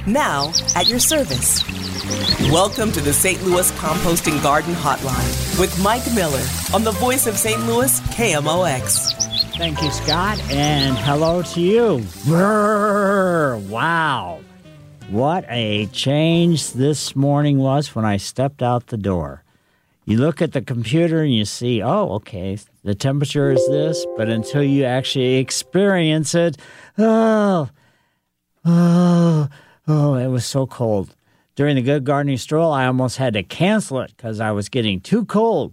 Now at your service. Welcome to the St. Louis Composting Garden Hotline with Mike Miller on the voice of St. Louis, KMOX. Thank you, Scott, and hello to you. Brrr, wow. What a change this morning was when I stepped out the door. You look at the computer and you see, oh, okay, the temperature is this, but until you actually experience it, it was so cold. During the Good Gardening Stroll, I almost had to cancel it because I was getting too cold.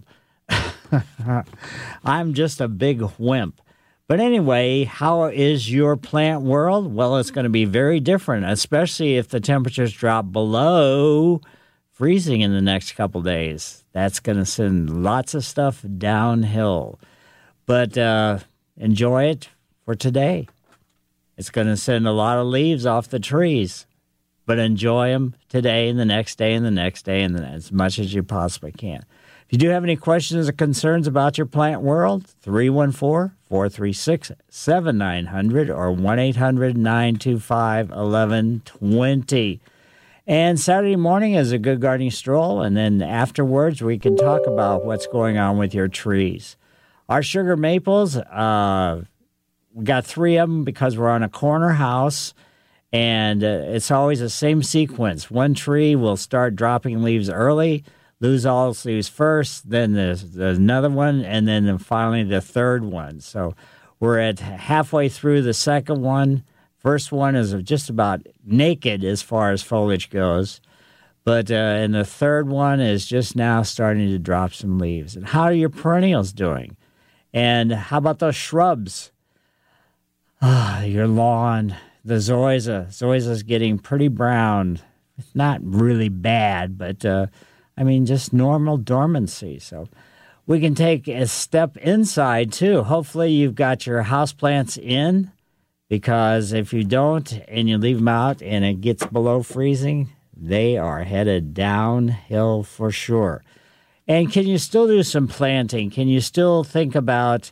I'm just a big wimp. But anyway, how is your plant world? Well, it's going to be very different, especially if the temperatures drop below freezing in the next couple days. That's going to send lots of stuff downhill. But enjoy it for today. It's going to send a lot of leaves off the trees. But enjoy them today and the next day and the next day and as much as you possibly can. If you do have any questions or concerns about your plant world, 314-436-7900 or 1-800-925-1120. And Saturday morning is a Good Gardening Stroll, and then afterwards we can talk about what's going on with your trees. Our sugar maples, we got 3 of them because we're on a corner house, and it's always the same sequence. One tree will start dropping leaves early, lose all its leaves first, then there's another one, and then finally the third one. So we're at halfway through the second one. First one is just about naked as far as foliage goes. But and the third one is just now starting to drop some leaves. And how are your perennials doing? And how about those shrubs? Your lawn. The zoysia. Zoysia is getting pretty brown. It's not really bad, but just normal dormancy. So we can take a step inside, too. Hopefully you've got your houseplants in, because if you don't and you leave them out and it gets below freezing, they are headed downhill for sure. And can you still do some planting? Can you still think about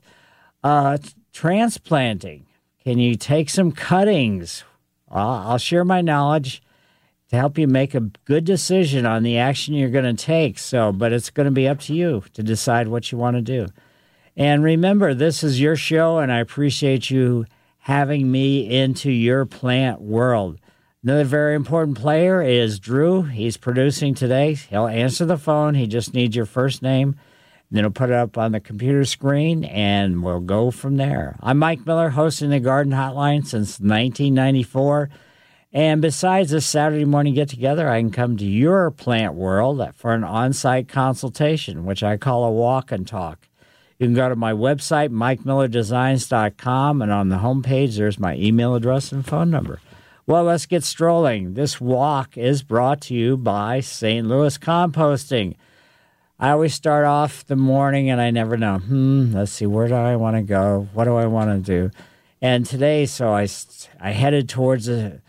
transplanting? Can you take some cuttings? I'll share my knowledge to help you make a good decision on the action you're going to take. But it's going to be up to you to decide what you want to do. And remember, this is your show, and I appreciate you having me into your plant world. Another very important player is Drew. He's producing today. He'll answer the phone. He just needs your first name. Then he'll put it up on the computer screen, and we'll go from there. I'm Mike Miller, hosting the Garden Hotline since 1994. And besides this Saturday morning get-together, I can come to your plant world for an on-site consultation, which I call a walk and talk. You can go to my website, MikeMillerDesigns.com, and on the homepage, there's my email address and phone number. Well, let's get strolling. This walk is brought to you by St. Louis Composting. I always start off the morning, and I never know, let's see, where do I want to go? What do I want to do? And today, so I headed towards the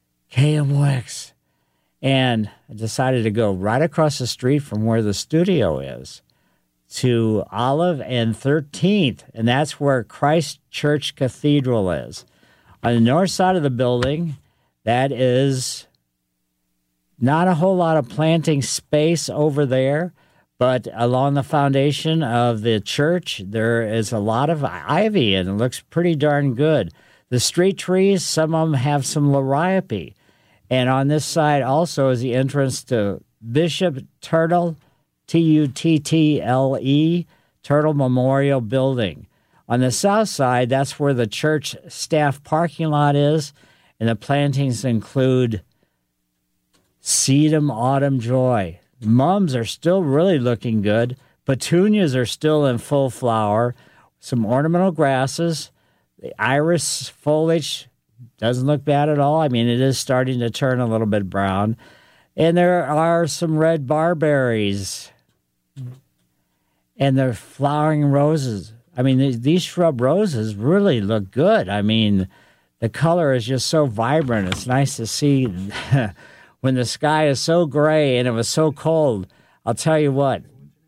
KMOX, and I decided to go right across the street from where the studio is to Olive and 13th, and that's where Christ Church Cathedral is. On the north side of the building, that is not a whole lot of planting space over there, but along the foundation of the church, there is a lot of ivy, and it looks pretty darn good. The street trees, some of them have some liriope. And on this side also is the entrance to Bishop Turtle, Tuttle, Turtle Memorial Building. On the south side, that's where the church staff parking lot is, and the plantings include sedum autumn joy. Mums are still really looking good. Petunias are still in full flower. Some ornamental grasses. The iris foliage doesn't look bad at all. I mean, it is starting to turn a little bit brown. And there are some red barberries. And the flowering roses. I mean, these shrub roses really look good. I mean, the color is just so vibrant. It's nice to see when the sky is so gray and it was so cold. I'll tell you what,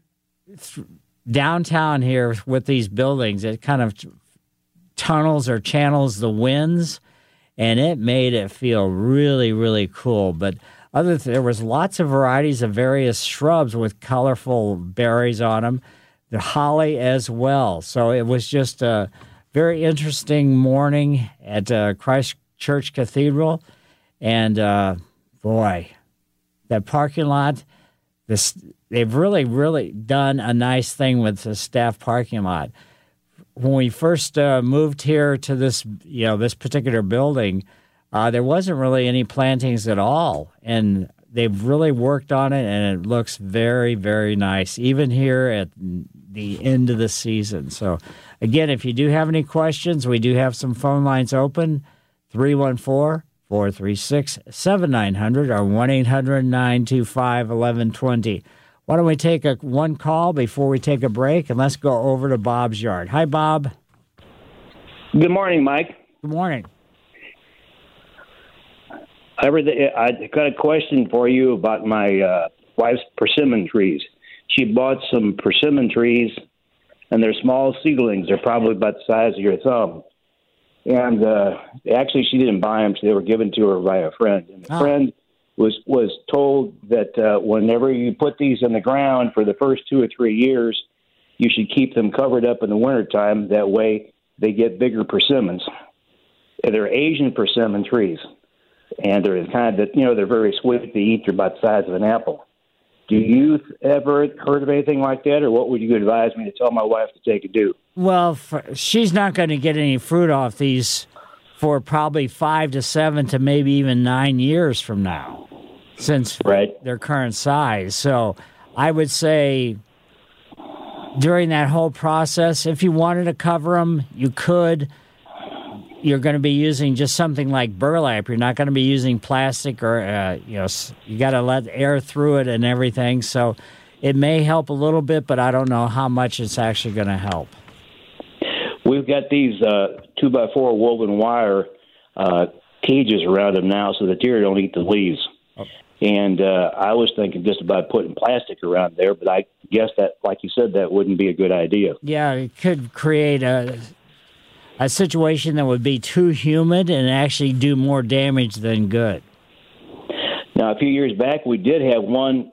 downtown here with these buildings, it kind of tunnels or channels the winds. and it made it feel really, really cool. But there was lots of varieties of various shrubs with colorful berries on them, the holly as well. So it was just a very interesting morning at Christ Church Cathedral. And boy, that parking lot, they've really, really done a nice thing with the staff parking lot. When we first moved here to this particular building, there wasn't really any plantings at all, and they've really worked on it, and it looks very, very nice, even here at the end of the season. So, again, if you do have any questions, we do have some phone lines open, 314-436-7900 or 1-800-925-1120. Why don't we take one call before we take a break, and let's go over to Bob's yard. Hi, Bob. Good morning, Mike. Good morning. I got a question for you about my wife's persimmon trees. She bought some persimmon trees, and they're small seedlings. They're probably about the size of your thumb. And actually, she didn't buy them. They were given to her by a friend. And the friend was told that whenever you put these in the ground for the first 2 or 3 years, you should keep them covered up in the wintertime. That way, they get bigger persimmons. And they're Asian persimmon trees. And they're kind of, they're very sweet to eat. They're about the size of an apple. Do you ever heard of anything like that, or what would you advise me to tell my wife to take and do? Well, she's not going to get any fruit off these for probably 5 to 7 to maybe even 9 years from now, since their current size. So I would say during that whole process, if you wanted to cover them, you could. You're going to be using just something like burlap. You're not going to be using plastic or, you got to let air through it and everything. So it may help a little bit, but I don't know how much it's actually going to help. We've got these 2x4 woven wire cages around them now so the deer don't eat the leaves. Okay. And I was thinking just about putting plastic around there, but I guess that, like you said, that wouldn't be a good idea. Yeah, it could create a situation that would be too humid and actually do more damage than good. Now, a few years back, we did have one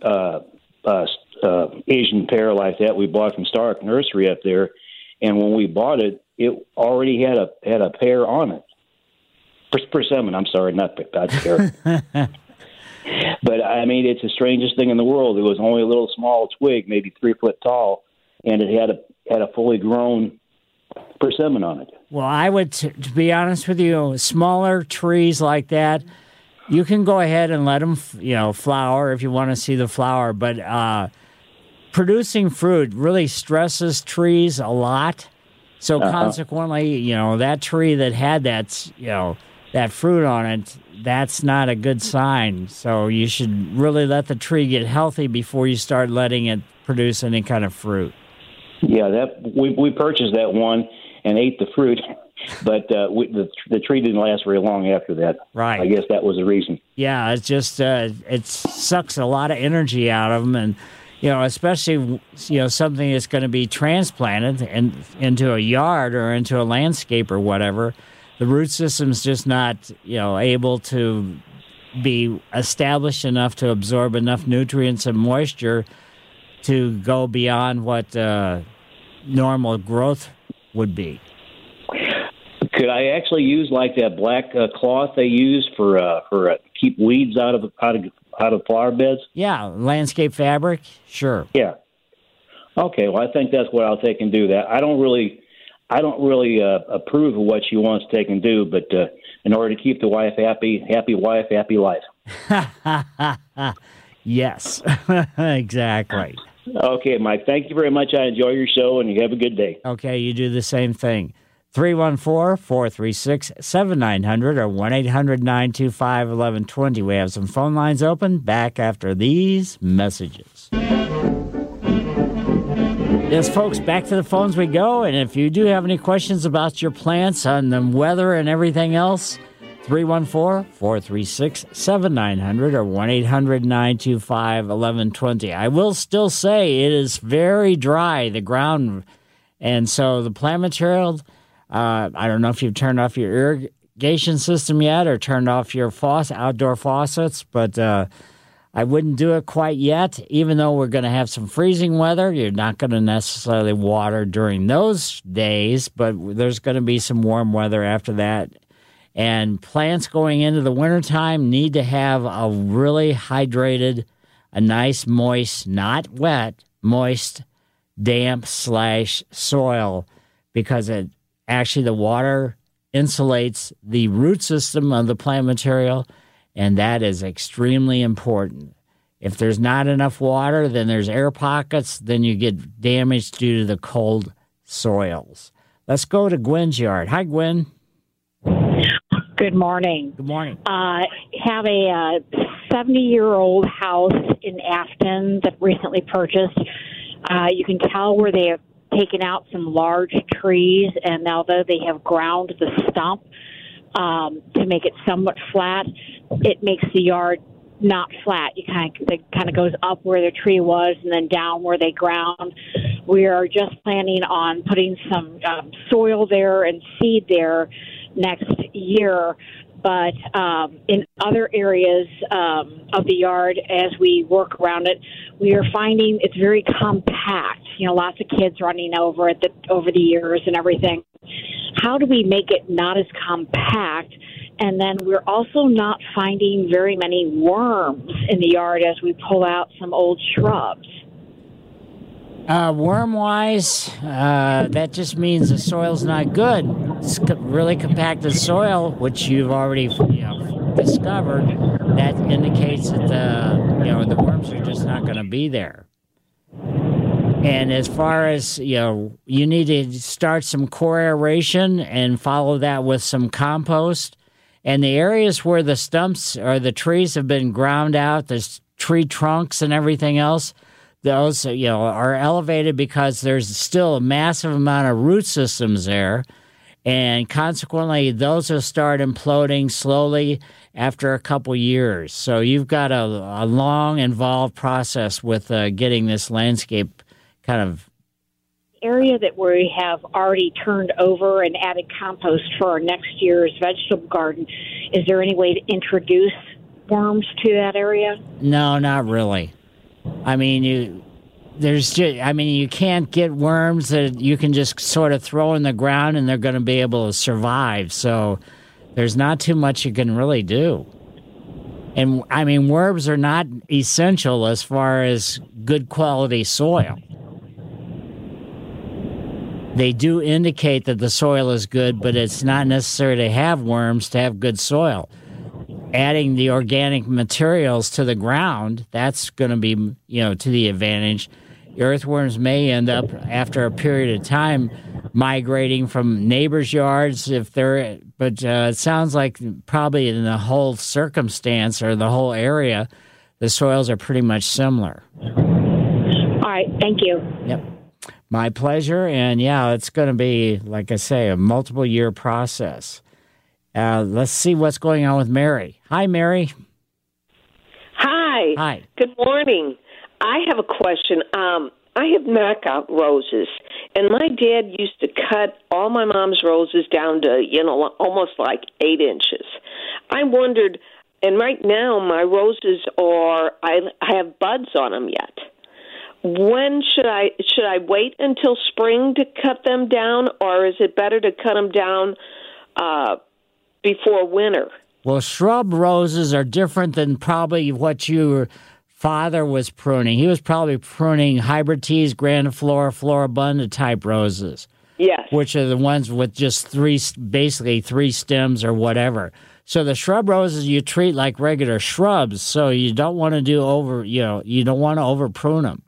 Asian pear like that we bought from Stark Nursery up there, and when we bought it, it already had a pear on it. Persimmon, I'm sorry, not pear. But, I mean, it's the strangest thing in the world. It was only a little small twig, maybe 3 foot tall, and it had a fully grown persimmon on it. Well, I would, to be honest with you, smaller trees like that, you can go ahead and let them, flower if you want to see the flower. But producing fruit really stresses trees a lot. So consequently, that tree that had that, that fruit on it, that's not a good sign. So you should really let the tree get healthy before you start letting it produce any kind of fruit. Yeah, we purchased that one and ate the fruit, but the tree didn't last very long after that. Right. I guess that was the reason. Yeah, it's just it sucks a lot of energy out of them, and especially something that's going to be transplanted into a yard or into a landscape or whatever. The root system's just not able to be established enough to absorb enough nutrients and moisture to go beyond what normal growth would be. Could I actually use like that black cloth they use for keep weeds out of flower beds? Yeah, landscape fabric. Sure. Yeah. Okay. Well, I think that's what I'll take and do. That I don't really approve of what she wants to take and do, but in order to keep the wife happy wife, happy life. Yes, exactly. Okay, Mike, thank you very much. I enjoy your show, and you have a good day. Okay, you do the same thing. 314-436-7900 or 1-800-925-1120. We have some phone lines open. Back after these messages. Yes, folks, back to the phones we go. And if you do have any questions about your plants on the weather and everything else, 314-436-7900 or 1-800-925-1120. I will still say it is very dry, the ground. And so the plant material, I don't know if you've turned off your irrigation system yet or turned off your outdoor faucets, but I wouldn't do it quite yet. Even though we're going to have some freezing weather, you're not going to necessarily water during those days, but there's going to be some warm weather after that. And plants going into the wintertime need to have a really hydrated, a nice moist, not wet, moist, damp / soil, because it actually the water insulates the root system of the plant material, and that is extremely important. If there's not enough water, then there's air pockets, then you get damage due to the cold soils. Let's go to Gwen's yard. Hi, Gwen. Good morning. Good morning. Have a 70-year-old house in Afton that recently purchased. You can tell where they have taken out some large trees, and although they have ground the stump to make it somewhat flat, it makes the yard not flat. It kind of goes up where the tree was and then down where they ground. We are just planning on putting some soil there and seed there next year, but in other areas of the yard, as we work around it, we are finding it's very compact. Lots of kids running over it over the years and everything. How do we make it not as compact? And then we're also not finding very many worms in the yard as we pull out some old shrubs. Worm-wise, that just means the soil's not good. It's really compacted soil, which you've already discovered. That indicates that the worms are just not going to be there. And as far as, you need to start some core aeration and follow that with some compost. And the areas where the stumps or the trees have been ground out, there's tree trunks and everything else, those, are elevated because there's still a massive amount of root systems there. And consequently, those will start imploding slowly after a couple years. So you've got a long, involved process with getting this landscape kind of area that we have already turned over and added compost for our next year's vegetable garden. Is there any way to introduce worms to that area? No, not really. I mean, you can't get worms that you can just sort of throw in the ground and they're going to be able to survive. So there's not too much you can really do. And I mean, worms are not essential as far as good quality soil. They do indicate that the soil is good, but it's not necessary to have worms to have good soil. Adding the organic materials to the ground, that's going to be, to the advantage. Earthworms may end up, after a period of time, migrating from neighbors' yards but it sounds like probably in the whole circumstance or the whole area, the soils are pretty much similar. All right, thank you. Yep. My pleasure, and it's going to be, like I say, a multiple-year process. Let's see what's going on with Mary. Hi, Mary. Hi. Hi. Good morning. I have a question. I have knockout roses, and my dad used to cut all my mom's roses down to, almost like 8 inches. I wondered, and right now my roses I have buds on them yet. When should I wait until spring to cut them down, or is it better to cut them down before winter? Well, shrub roses are different than probably what your father was pruning. He was probably pruning hybrid teas, grandiflora, floribunda type roses. Yes. Which are the ones with just basically three stems or whatever. So the shrub roses you treat like regular shrubs, so you don't want to you don't want to over prune them.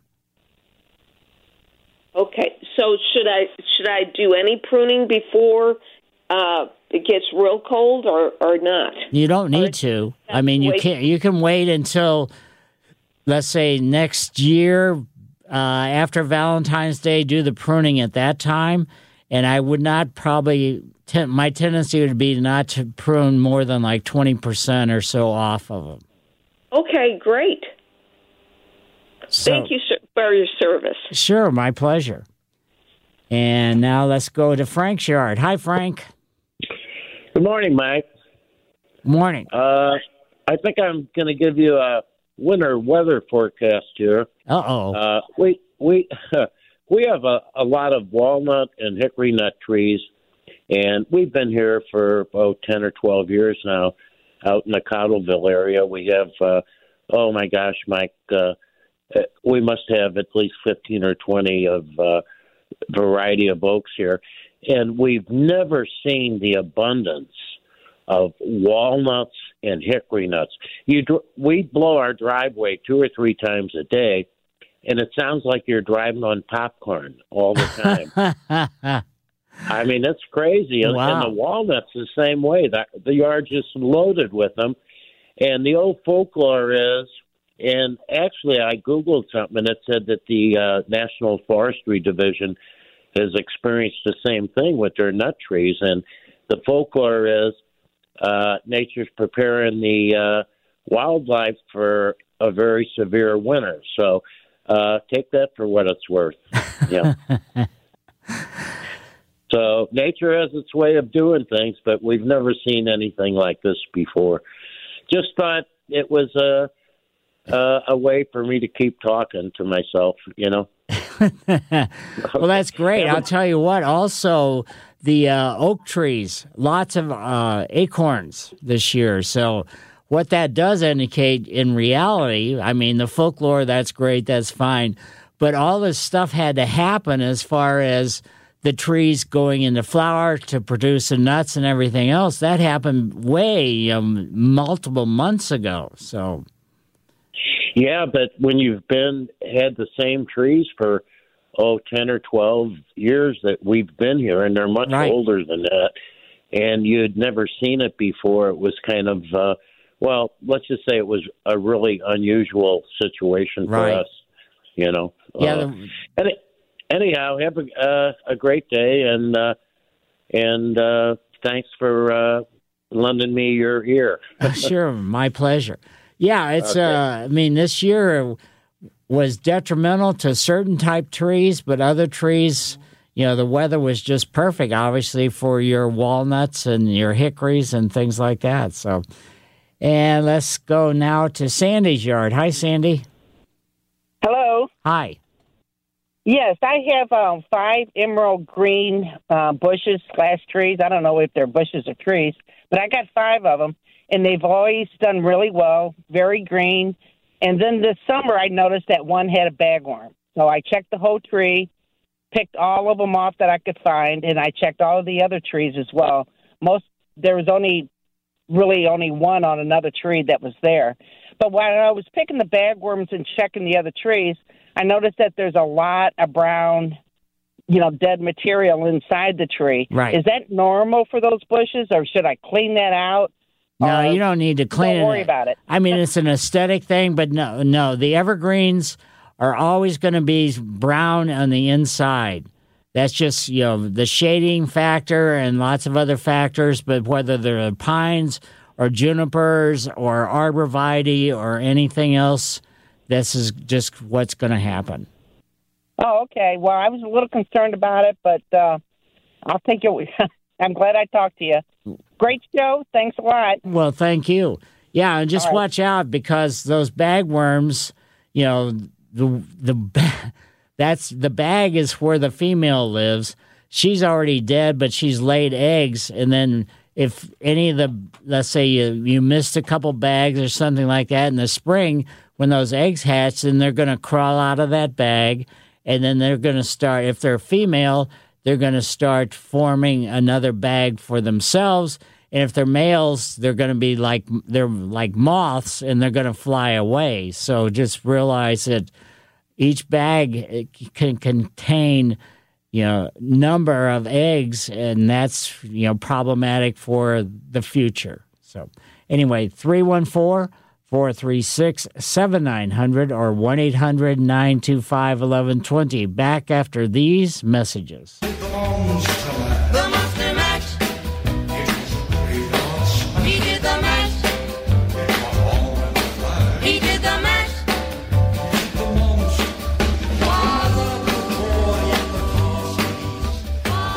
Okay, so should I do any pruning before it gets real cold or not? You don't need to. I mean, you can't. You can wait until, let's say, next year after Valentine's Day. Do the pruning at that time, and I would not probably. My tendency would be not to prune more than like 20% or so off of them. Okay, great. So, thank you for your service. Sure, my pleasure. And now let's go to Frank's yard. Hi, Frank. Good morning, Mike. Morning. I think I'm going to give you a winter weather forecast here. Uh-oh. We have a lot of walnut and hickory nut trees, and we've been here for about 10 or 12 years now out in the Cottleville area. We have, oh my gosh, Mike, we must have at least 15 or 20 of variety of oaks here. And we've never seen the abundance of walnuts and hickory nuts. We blow our driveway 2 or 3 times a day, and it sounds like you're driving on popcorn all the time. I mean, it's crazy. Wow. And the walnuts the same way. The yard's just loaded with them. And the old folklore is, and actually I Googled something, and it said that the National Forestry Division has experienced the same thing with their nut trees. And the folklore is nature's preparing the wildlife for a very severe winter. So take that for what it's worth. Yeah. So nature has its way of doing things, but we've never seen anything like this before. Just thought it was a way for me to keep talking to myself, you know. Well, that's great. I'll tell you what, also the oak trees, lots of acorns this year. So what that does indicate in reality, I mean, the folklore, that's great, that's fine. But all this stuff had to happen as far as the trees going into flower to produce the nuts and everything else. That happened way multiple months ago. So, yeah, but when you've had the same trees for 10 or 12 years that we've been here, and they're much older than that, and you'd never seen it before, it was kind of well, let's just say it was a really unusual situation for us, you know. Yeah. Anyhow, have a great day, and thanks for lending me your ear. Sure, my pleasure. Yeah, it's. Okay. I mean, this year was detrimental to certain type trees, but other trees, you know, the weather was just perfect, obviously, for your walnuts and your hickories and things like that. So, and let's go now to Sandy's yard. Hi, Sandy. Hello. Hi. Yes, I have 5 emerald green bushes / trees. I don't know if they're bushes or trees, but I got 5 of them, and they've always done really well, very green. And then this summer, I noticed that one had a bagworm. So I checked the whole tree, picked all of them off that I could find, and I checked all of the other trees as well. There was only one on another tree that was there. But while I was picking the bagworms and checking the other trees, I noticed that there's a lot of brown, dead material inside the tree. Right. Is that normal for those bushes, or should I clean that out? No, you don't need to clean it. Don't worry about it. I mean, it's an aesthetic thing, but no. The evergreens are always going to be brown on the inside. That's just, the shading factor and lots of other factors, but whether they're pines or junipers or arborvitae or anything else, this is just what's going to happen. Oh, okay. Well, I was a little concerned about it, but I'll take it. I'm glad I talked to you. Great show. Thanks a lot. Well, thank you. Yeah, and just watch out, because those bagworms, that's the bag is where the female lives. She's already dead, but she's laid eggs, and then if any of let's say you missed a couple bags or something like that in the spring, when those eggs hatch, then they're going to crawl out of that bag, and then they're going to start, if they're female, they're going to start forming another bag for themselves. And if they're males, they're going to be like moths, and they're going to fly away. So just realize that each bag can contain, number of eggs, and that's, problematic for the future. So anyway, 314-436-7900 or 1-800-925-1120. Back after these messages.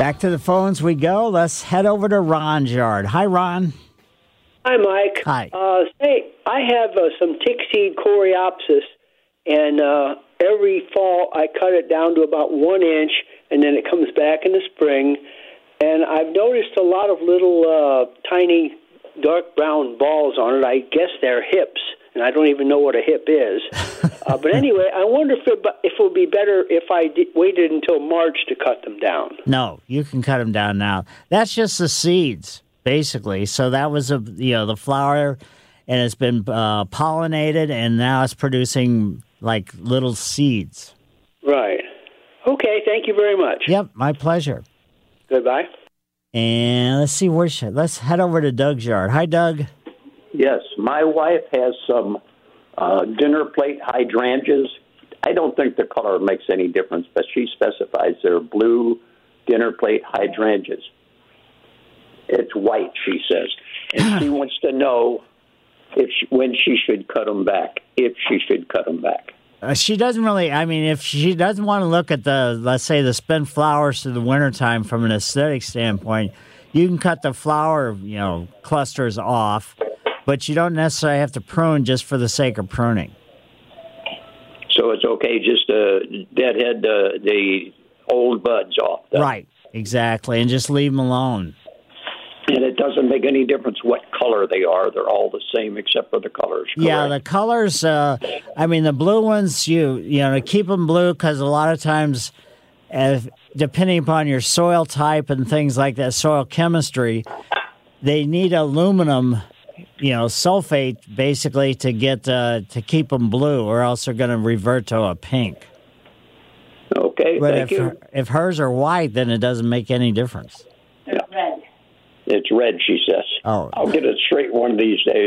Back to the phones we go. Let's head over to Ron's yard. Hi, Ron. Hi, Mike. Hi. Say, I have some tick seed coreopsis, and every fall I cut it down to about 1 inch, and then it comes back in the spring. And I've noticed a lot of little tiny dark brown balls on it. I guess they're hips, and I don't even know what a hip is. But anyway, I wonder if it would be better if I waited until March to cut them down. No, you can cut them down now. That's just the seeds, basically. So that was the flower, and it's been pollinated, and now it's producing like little seeds. Right. Okay. Thank you very much. Yep, my pleasure. Goodbye. And let's see let's head over to Doug's yard. Hi, Doug. Yes, my wife has some dinner plate hydrangeas. I don't think the color makes any difference, but she specifies they're blue dinner plate hydrangeas. It's white, she says. And she wants to know when she should cut them back, if she should cut them back. She doesn't really, if she doesn't want to look at let's say, the spent flowers through the wintertime from an aesthetic standpoint, you can cut the flower, clusters off, but you don't necessarily have to prune just for the sake of pruning. So it's okay just to deadhead the old buds off. Right, exactly, and just leave them alone. And it doesn't make any difference what color they are. They're all the same except for the colors. Correct? Yeah, the colors, the blue ones, to keep them blue because a lot of times, depending upon your soil type and things like that, soil chemistry, they need aluminum, sulfate basically to get to keep them blue, or else they're going to revert to a pink. Okay, but thank you. If hers are white, then it doesn't make any difference. It's red, she says. Oh. I'll get it straight one of these days.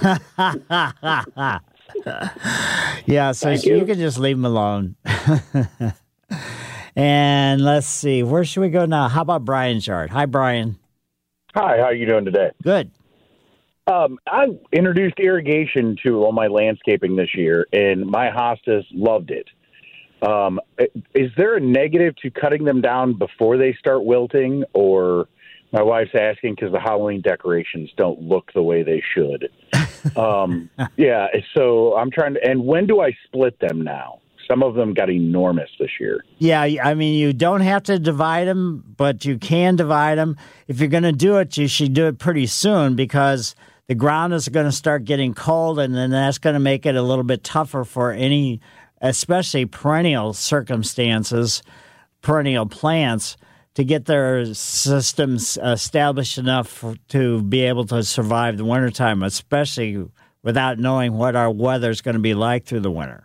Yeah, so you can just leave them alone. And let's see, where should we go now? How about Brian's yard? Hi, Brian. Hi, how are you doing today? Good. I introduced irrigation to all my landscaping this year, and my hostas loved it. Is there a negative to cutting them down before they start wilting, or... My wife's asking because the Halloween decorations don't look the way they should. Yeah, so I'm trying to... And when do I split them now? Some of them got enormous this year. Yeah, you don't have to divide them, but you can divide them. If you're going to do it, you should do it pretty soon because the ground is going to start getting cold, and then that's going to make it a little bit tougher for any, especially perennial circumstances, perennial plants, to get their systems established enough to be able to survive the wintertime, especially without knowing what our weather's going to be like through the winter.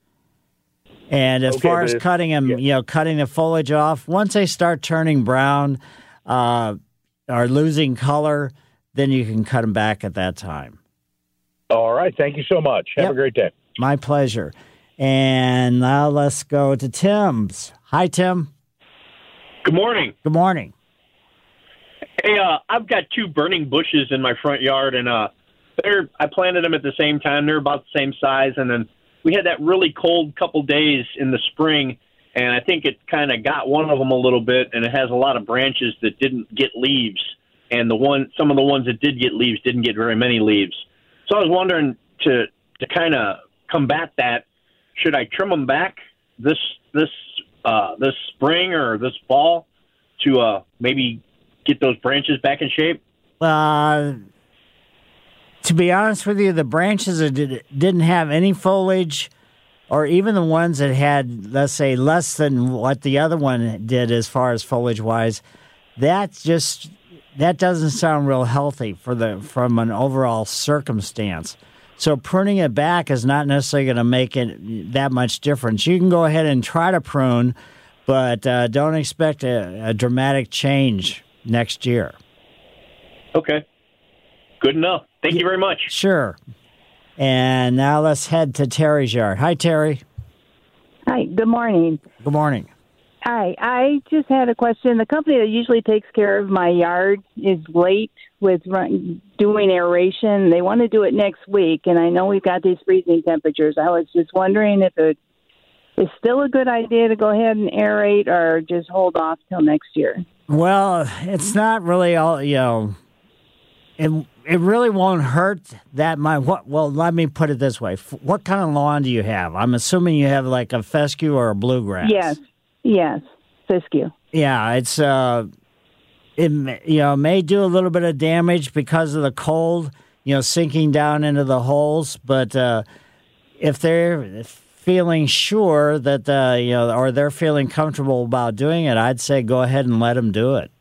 And as far as cutting them, cutting the foliage off, once they start turning brown or losing color, then you can cut them back at that time. All right. Thank you so much. Have a great day. My pleasure. And now let's go to Tim's. Hi, Tim. Good morning. Good morning. Hey, I've got 2 burning bushes in my front yard, and I planted them at the same time. They're about the same size, and then we had that really cold couple days in the spring, and I think it kind of got one of them a little bit, and it has a lot of branches that didn't get leaves, and some of the ones that did get leaves didn't get very many leaves. So I was wondering to kind of combat that, should I trim them back this spring or this fall to maybe get those branches back in shape? To be honest with you, the branches that didn't have any foliage, or even the ones that had, let's say, less than what the other one did as far as foliage-wise, that doesn't sound real healthy from an overall circumstance. So pruning it back is not necessarily going to make it that much difference. You can go ahead and try to prune, but don't expect a dramatic change next year. Okay. Good enough. Thank you very much. Sure. And now let's head to Terry's yard. Hi, Terry. Hi. Good morning. Good morning. Hi. I just had a question. The company that usually takes care of my yard is late with doing aeration. They want to do it next week, and I know we've got these freezing temperatures. I was just wondering if it is still a good idea to go ahead and aerate or just hold off till next year. Well, it's not really all, it really won't hurt that much. Well, let me put it this way. What kind of lawn do you have? I'm assuming you have like a fescue or a bluegrass. Yes, fescue. Yeah, it's it may do a little bit of damage because of the cold, sinking down into the holes. But if they're feeling sure that or they're feeling comfortable about doing it, I'd say go ahead and let them do it.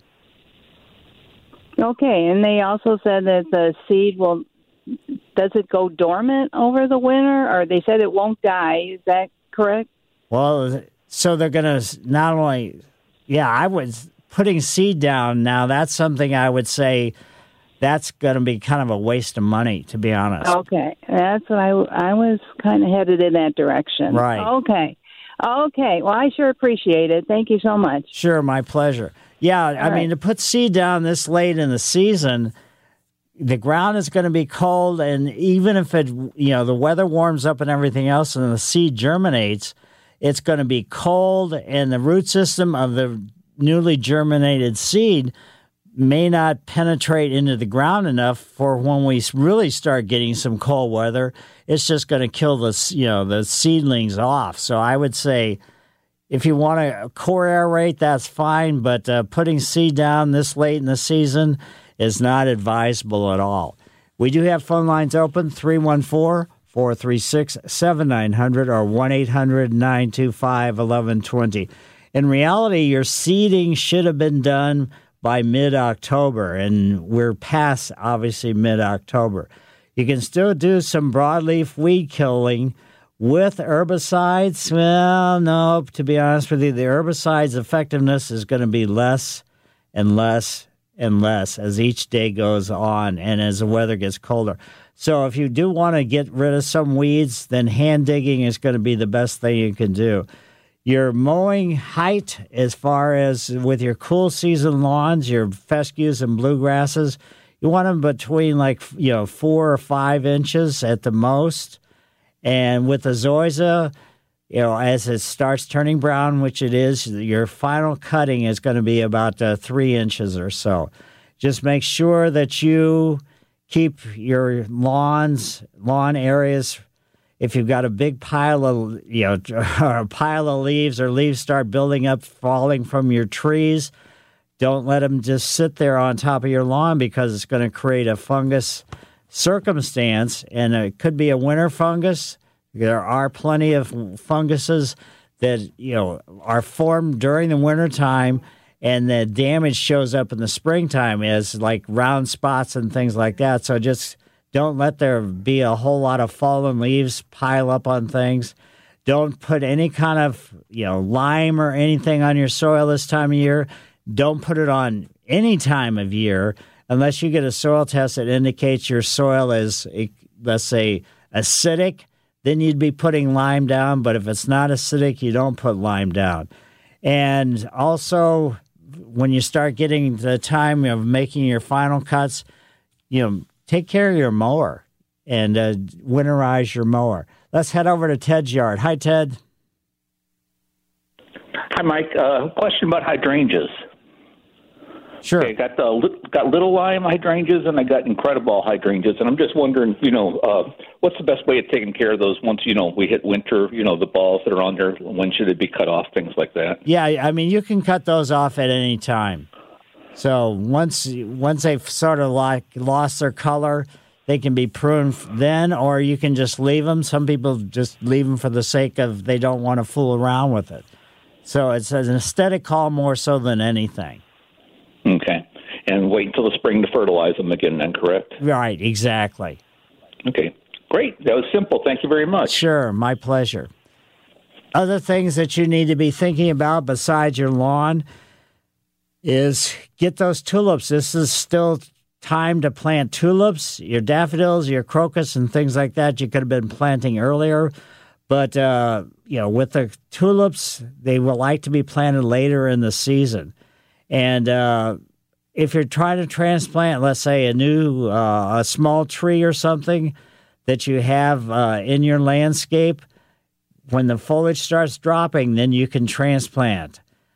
Okay, and they also said that the seed does it go dormant over the winter, or they said it won't die? Is that correct? Well, so they're going to not only, I was putting seed down now. That's something I would say that's going to be kind of a waste of money, to be honest. Okay, that's what I was kind of headed in that direction. Right. Okay. Well, I sure appreciate it. Thank you so much. Sure, my pleasure. Yeah, I mean, to put seed down this late in the season, the ground is going to be cold, and even if the weather warms up and everything else and the seed germinates, it's going to be cold, and the root system of the newly germinated seed may not penetrate into the ground enough for when we really start getting some cold weather. It's just going to kill the seedlings off. So I would say, if you want to core aerate, that's fine, but putting seed down this late in the season is not advisable at all. We do have phone lines open, 314-436-7900 or 1-800-925-1120. In reality, your seeding should have been done by mid-October, and we're past, obviously, mid-October. You can still do some broadleaf weed killing with herbicides. Well, no, to be honest with you, the herbicide's effectiveness is going to be less and less and less as each day goes on and as the weather gets colder. So if you do want to get rid of some weeds, then hand digging is going to be the best thing you can do. Your mowing height, as far as with your cool season lawns, your fescues and bluegrasses, you want them between 4 or 5 inches at the most. And with the zoysia, as it starts turning brown, which it is, your final cutting is going to be about 3 inches or so. Just make sure that you keep your lawn areas. If you've got a big pile of, a pile of leaves, or leaves start building up, falling from your trees, don't let them just sit there on top of your lawn, because it's going to create a fungus circumstance, and it could be a winter fungus. There are plenty of funguses that are formed during the wintertime, and the damage shows up in the springtime as like round spots and things like that. So just don't let there be a whole lot of fallen leaves pile up on things. Don't put any kind of lime or anything on your soil this time of year. Don't put it on any time of year unless you get a soil test that indicates your soil is, let's say, acidic. Then you'd be putting lime down. But if it's not acidic, you don't put lime down. And also, when you start getting to the time of making your final cuts, take care of your mower and winterize your mower. Let's head over to Ted's yard. Hi, Ted. Hi, Mike. Question about hydrangeas. Sure. Okay, got little lime hydrangeas, and I got incredible hydrangeas, and I'm just wondering, what's the best way of taking care of those once we hit winter? The balls that are on there, when should it be cut off? Things like that. Yeah, I mean, you can cut those off at any time. So once they've sort of lost their color, they can be pruned then, or you can just leave them. Some people just leave them for the sake of they don't want to fool around with it. So it's an aesthetic call more so than anything. Okay. And wait until the spring to fertilize them again then, correct? Right, exactly. Okay. Great. That was simple. Thank you very much. Sure, my pleasure. Other things that you need to be thinking about besides your lawn is get those tulips. This is still time to plant tulips, your daffodils, your crocus, and things like that you could have been planting earlier. But, with the tulips, they will like to be planted later in the season. And if you're trying to transplant, let's say, a small tree or something that you have in your landscape, when the foliage starts dropping, then you can transplant.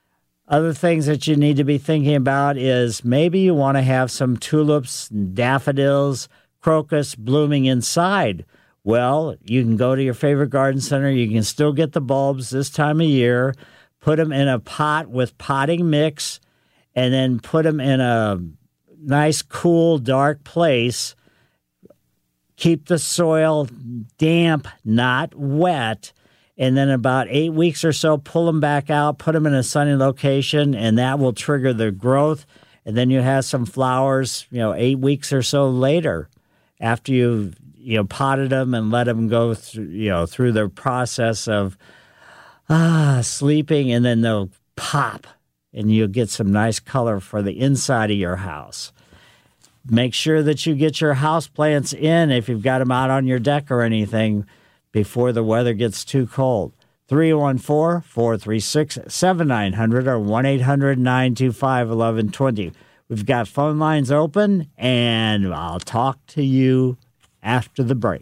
Other things that you need to be thinking about is maybe you want to have some tulips, daffodils, crocus blooming inside. Well, you can go to your favorite garden center. You can still get the bulbs this time of year. Put them in a pot with potting mix, and then put them in a nice, cool, dark place. Keep the soil damp, not wet. And then about 8 weeks or so, pull them back out, put them in a sunny location, and that will trigger the growth. And then you have some flowers, 8 weeks or so later, after you've potted them and let them go through, through the process of sleeping, and then they'll pop, and you'll get some nice color for the inside of your house. Make sure that you get your house plants in if you've got them out on your deck or anything before the weather gets too cold. 314-436-7900 or 1-800-925-1120. We've got phone lines open, and I'll talk to you after the break.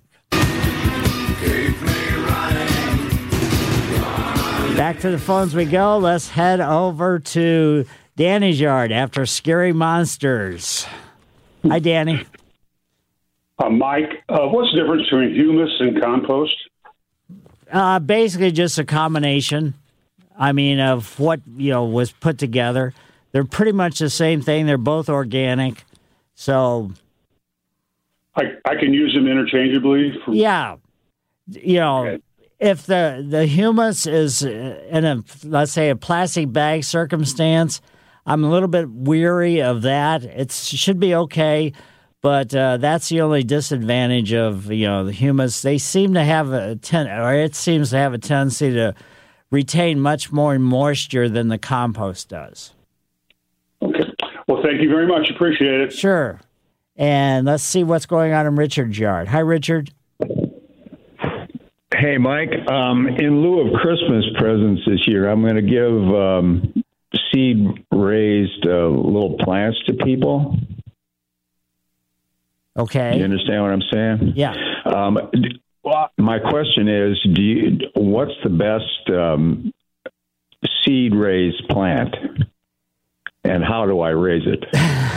Back to the phones we go. Let's head over to Danny's yard after Scary Monsters. Hi, Danny. Mike, what's the difference between humus and compost? Basically just a combination, of what, was put together. They're pretty much the same thing. They're both organic. So I can use them interchangeably? Yeah. Okay. If the humus is in a, let's say, a plastic bag circumstance, I'm a little bit weary of that. It should be okay, but that's the only disadvantage of, the humus. They seem to have it seems to have a tendency to retain much more moisture than the compost does. Okay. Well, thank you very much. Appreciate it. Sure. And let's see what's going on in Richard's yard. Hi, Richard. Hey, Mike. In lieu of Christmas presents this year, I'm going to give seed-raised little plants to people. Okay. You understand what I'm saying? Yeah. My question is, what's the best seed-raised plant, and how do I raise it?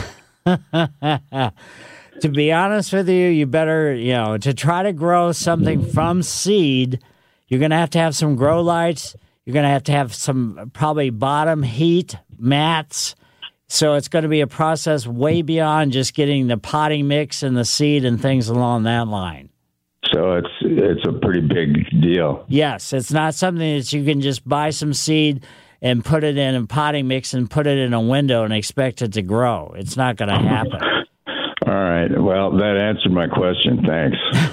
To be honest with you, you better, to try to grow something from seed, you're going to have some grow lights. You're going to have some probably bottom heat mats. So it's going to be a process way beyond just getting the potting mix and the seed and things along that line. So it's a pretty big deal. Yes, it's not something that you can just buy some seed and put it in a potting mix and put it in a window and expect it to grow. It's not going to happen. All right. Well, that answered my question. Thanks.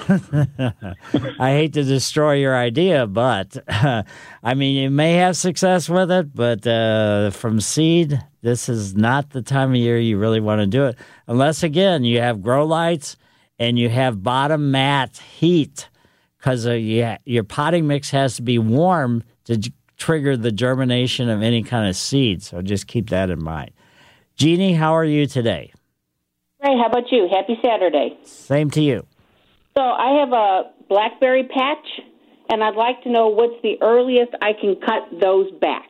I hate to destroy your idea, but you may have success with it, but from seed, this is not the time of year you really want to do it. Unless, again, you have grow lights and you have bottom mat heat, because your potting mix has to be warm to trigger the germination of any kind of seed. So just keep that in mind. Jeannie, how are you today? Hey, how about you? Happy Saturday. Same to you. So I have a blackberry patch, and I'd like to know what's the earliest I can cut those back.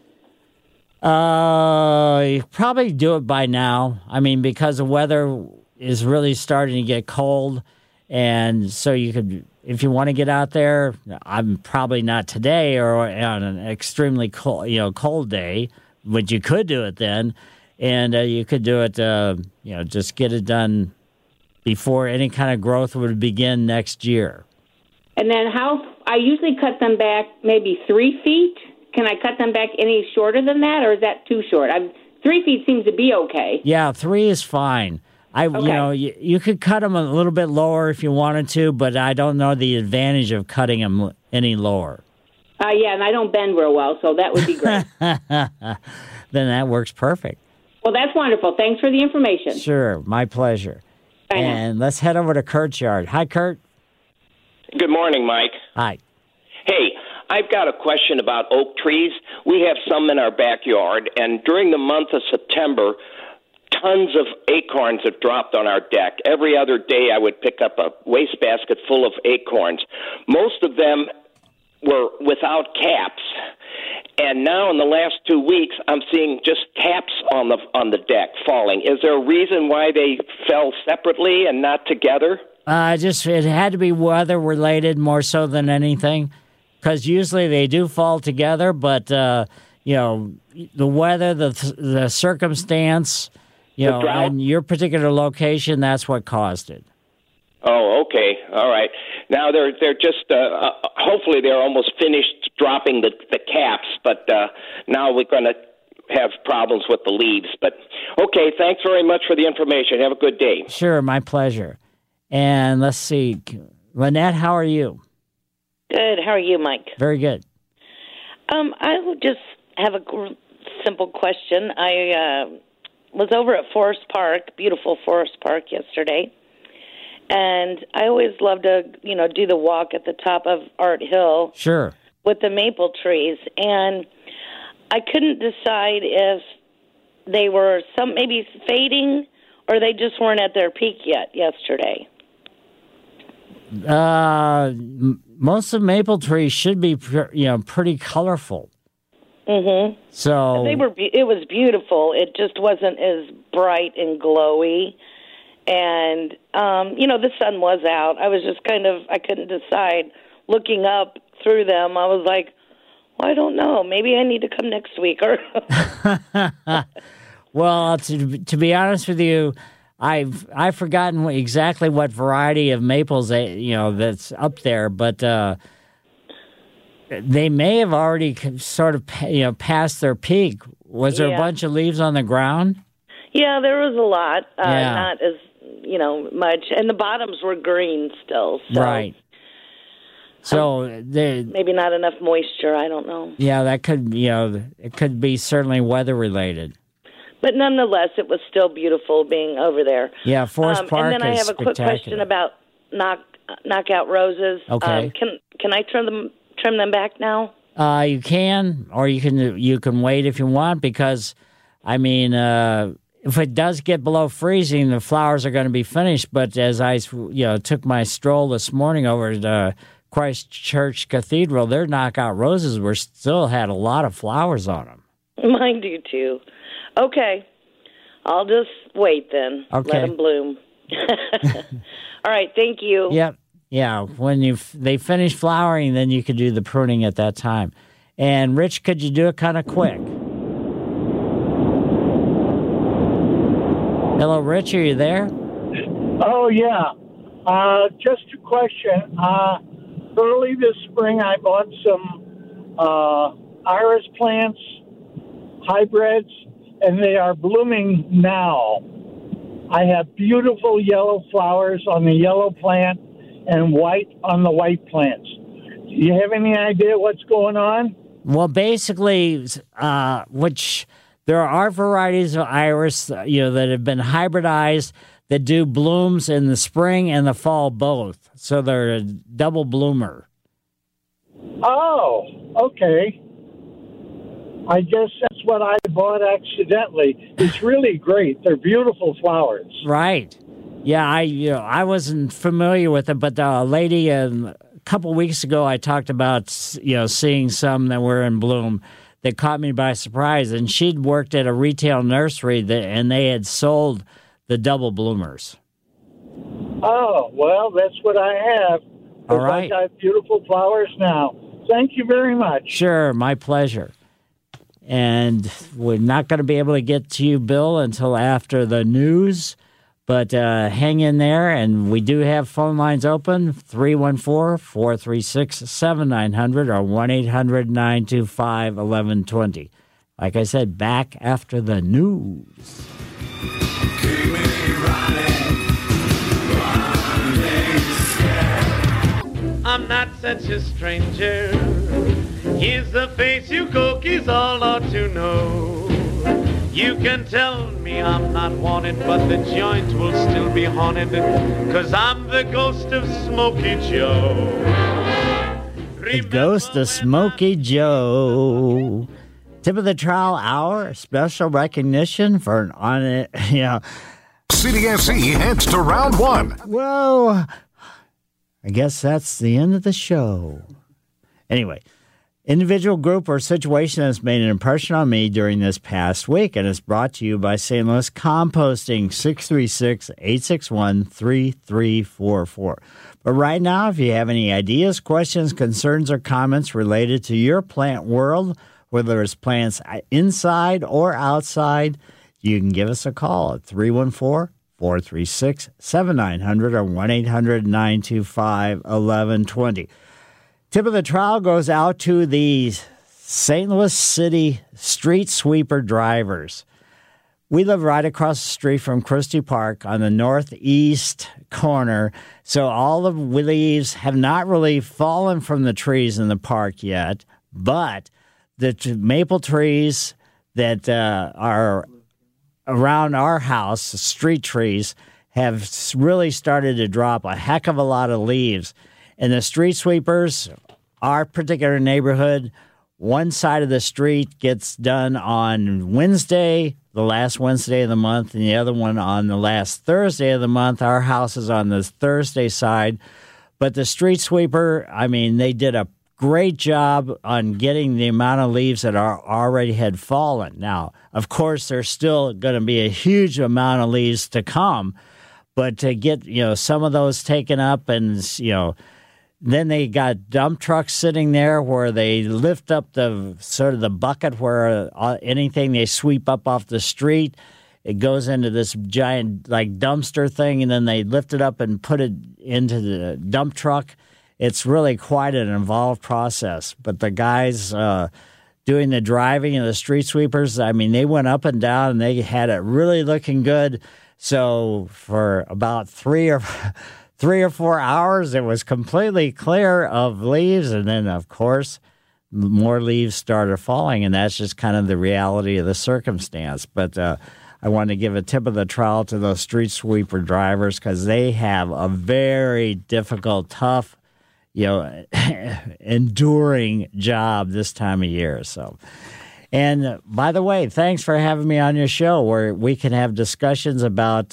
You probably do it by now. Because the weather is really starting to get cold, and so you could, if you want to get out there, I'm probably not today or on an extremely cold day, but you could do it then. And you could do it, just get it done before any kind of growth would begin next year. And then I usually cut them back maybe 3 feet. Can I cut them back any shorter than that, or is that too short? 3 feet seems to be okay. Yeah, 3 is fine. You could cut them a little bit lower if you wanted to, but I don't know the advantage of cutting them any lower. Yeah, and I don't bend real well, so that would be great. Then that works perfect. Well, that's wonderful. Thanks for the information. Sure, my pleasure. Bye and let's head over to Kurt's yard. Hi, Kurt. Good morning, Mike. Hi. Hey, I've got a question about oak trees. We have some in our backyard, and during the month of September, tons of acorns have dropped on our deck. Every other day I would pick up a wastebasket full of acorns. Most of them were without caps. And now in the last 2 weeks, I'm seeing just taps on the deck falling. Is there a reason why they fell separately and not together? It had to be weather related more so than anything, because usually they do fall together. But the weather, the circumstance, and your particular location, that's what caused it. Oh, okay, all right. Now they're just hopefully they're almost finished dropping the caps, but now we're going to have problems with the leaves. But okay, thanks very much for the information. Have a good day. Sure, my pleasure. And let's see, Lynette, how are you? Good. How are you, Mike? Very good. I would just have a simple question. I was over at Forest Park, beautiful Forest Park, yesterday. And I always love to, do the walk at the top of Art Hill. Sure. With the maple trees. And I couldn't decide if they were maybe fading or they just weren't at their peak yet yesterday. Most of maple trees should be, pretty colorful. Mm-hmm. So it was beautiful. It just wasn't as bright and glowy. And, the sun was out. I was just I couldn't decide. Looking up through them, I was like, well, I don't know. Maybe I need to come next week. Well, to be honest with you, I've forgotten exactly what variety of maples that's up there, but they may have already sort of passed their peak. Was there a bunch of leaves on the ground? Yeah, there was a lot. Not as much, and the bottoms were green still. So. Right. So maybe not enough moisture. I don't know. Yeah, that could it could be certainly weather related. But nonetheless, it was still beautiful being over there. Yeah, Forest Park is And then I have a quick question about knockout roses. Okay. Can I trim them back now? You can, or you can wait if you want, because if it does get below freezing, the flowers are going to be finished. But as I took my stroll this morning over to Christ Church Cathedral, their knockout roses still had a lot of flowers on them. Mine do too. Okay, I'll just wait then. Okay. Let them bloom. All right, thank you. Yep. Yeah, when they finish flowering, then you could do the pruning at that time. And Rich, could you do it kind of quick? Hello, Rich, are you there? Oh, yeah. Just a question. Early this spring, I bought some iris plants, hybrids, and they are blooming now. I have beautiful yellow flowers on the yellow plant and white on the white plants. Do you have any idea what's going on? Well, basically, there are varieties of iris, that have been hybridized that do blooms in the spring and the fall both. So they're a double bloomer. Oh, okay. I guess that's what I bought accidentally. It's really great. They're beautiful flowers. Right. Yeah, I wasn't familiar with it, but a lady a couple weeks ago I talked about seeing some that were in bloom that caught me by surprise, and she'd worked at a retail nursery and they had sold the double bloomers. Oh, well, that's what I have. All right. I got beautiful flowers now. Thank you very much. Sure, my pleasure. And we're not going to be able to get to you, Bill, until after the news. But hang in there, and we do have phone lines open, 314-436-7900 or 1-800-925-1120. Like I said, back after the news. I'm not such a stranger. Here's the face you cookies all ought to know. You can tell me I'm not wanted, but the joint will still be haunted, 'cause I'm the ghost of Smokey Joe. The ghost of Smokey Joe. Tip of the Trowel Hour, special recognition for CDSC heads to round one. Whoa. I guess that's the end of the show. Anyway, Individual, group, or situation has made an impression on me during this past week, and is brought to you by St. Louis Composting, 636-861-3344. But right now, if you have any ideas, questions, concerns, or comments related to your plant world, whether it's plants inside or outside, you can give us a call at 314-436-7900 or 1-800-925-1120. Tip of the trowel goes out to the St. Louis City street sweeper drivers. We live right across the street from Christie Park on the northeast corner, so all the leaves have not really fallen from the trees in the park yet, but the maple trees that are around our house, the street trees, have really started to drop a heck of a lot of leaves. And the street sweepers, our particular neighborhood, one side of the street gets done on Wednesday, the last Wednesday of the month, and the other one on the last Thursday of the month. Our house is on the Thursday side. But the street sweeper, I mean, they did a great job on getting the amount of leaves that already had fallen. Now, of course, there's still going to be a huge amount of leaves to come, but to get, some of those taken up and, then they got dump trucks sitting there where they lift up the sort of the bucket where anything they sweep up off the street, it goes into this giant like dumpster thing, and then they lift it up and put it into the dump truck. It's really quite an involved process. But the guys doing the driving and the street sweepers, I mean, they went up and down and they had it really looking good. So for about 3 or 4 hours, it was completely clear of leaves. And then, of course, more leaves started falling. And that's just kind of the reality of the circumstance. But I want to give a tip of the trowel to those street sweeper drivers because they have a very difficult, tough, enduring job this time of year. So, and by the way, thanks for having me on your show where we can have discussions about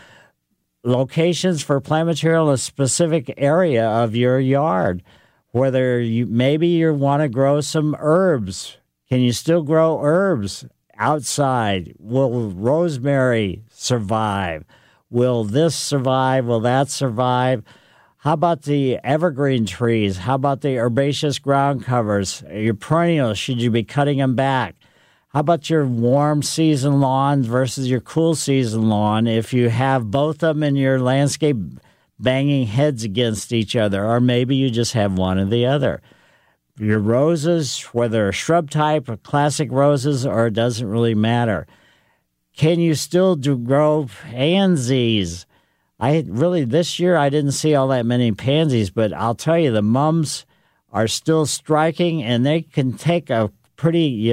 locations for plant material in a specific area of your yard. Whether you want to grow some herbs. Can you still grow herbs outside? Will rosemary survive? Will this survive? Will that survive? How about the evergreen trees? How about the herbaceous ground covers? Your perennials, should you be cutting them back? How about your warm season lawn versus your cool season lawn if you have both of them in your landscape banging heads against each other? Or maybe you just have one or the other. Your roses, whether shrub type or classic roses, or it doesn't really matter. Can you still grow pansies? This year I didn't see all that many pansies, but I'll tell you, the mums are still striking, and they can take a pretty,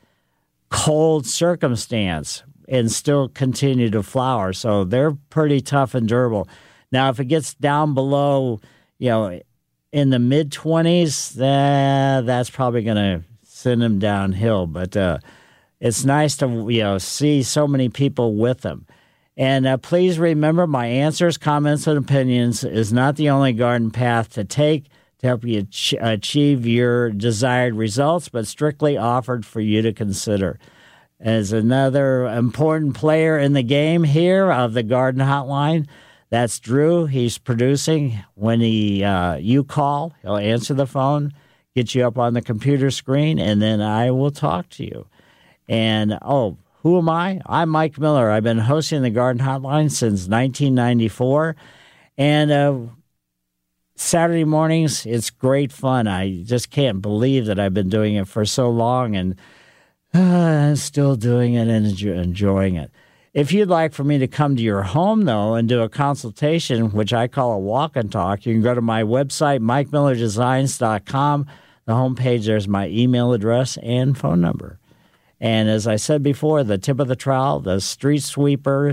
cold circumstance and still continue to flower. So they're pretty tough and durable. Now, if it gets down below, in the mid-20s, that's probably going to send them downhill. But it's nice to, see so many people with them. And please remember, my answers, comments, and opinions is not the only garden path to take to help you achieve your desired results, but strictly offered for you to consider. As another important player in the game here of the Garden Hotline, that's Drew. He's producing. When you call, he'll answer the phone, get you up on the computer screen, and then I will talk to you. And, who am I? I'm Mike Miller. I've been hosting the Garden Hotline since 1994. And Saturday mornings, it's great fun. I just can't believe that I've been doing it for so long, and I'm still doing it and enjoying it. If you'd like for me to come to your home, though, and do a consultation, which I call a walk and talk, you can go to my website, MikeMillerDesigns.com. The homepage, there's my email address and phone number. And as I said before, the tip of the trowel, the street sweeper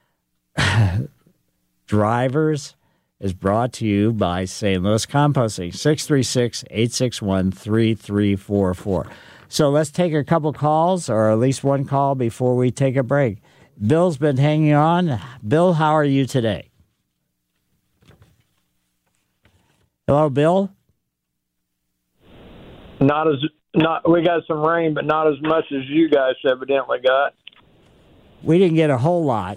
drivers, is brought to you by St. Louis Composting, 636-861-3344. So let's take a couple calls, or at least one call before we take a break. Bill's been hanging on. Bill, how are you today? Hello, Bill? We got some rain, but not as much as you guys evidently got. We didn't get a whole lot.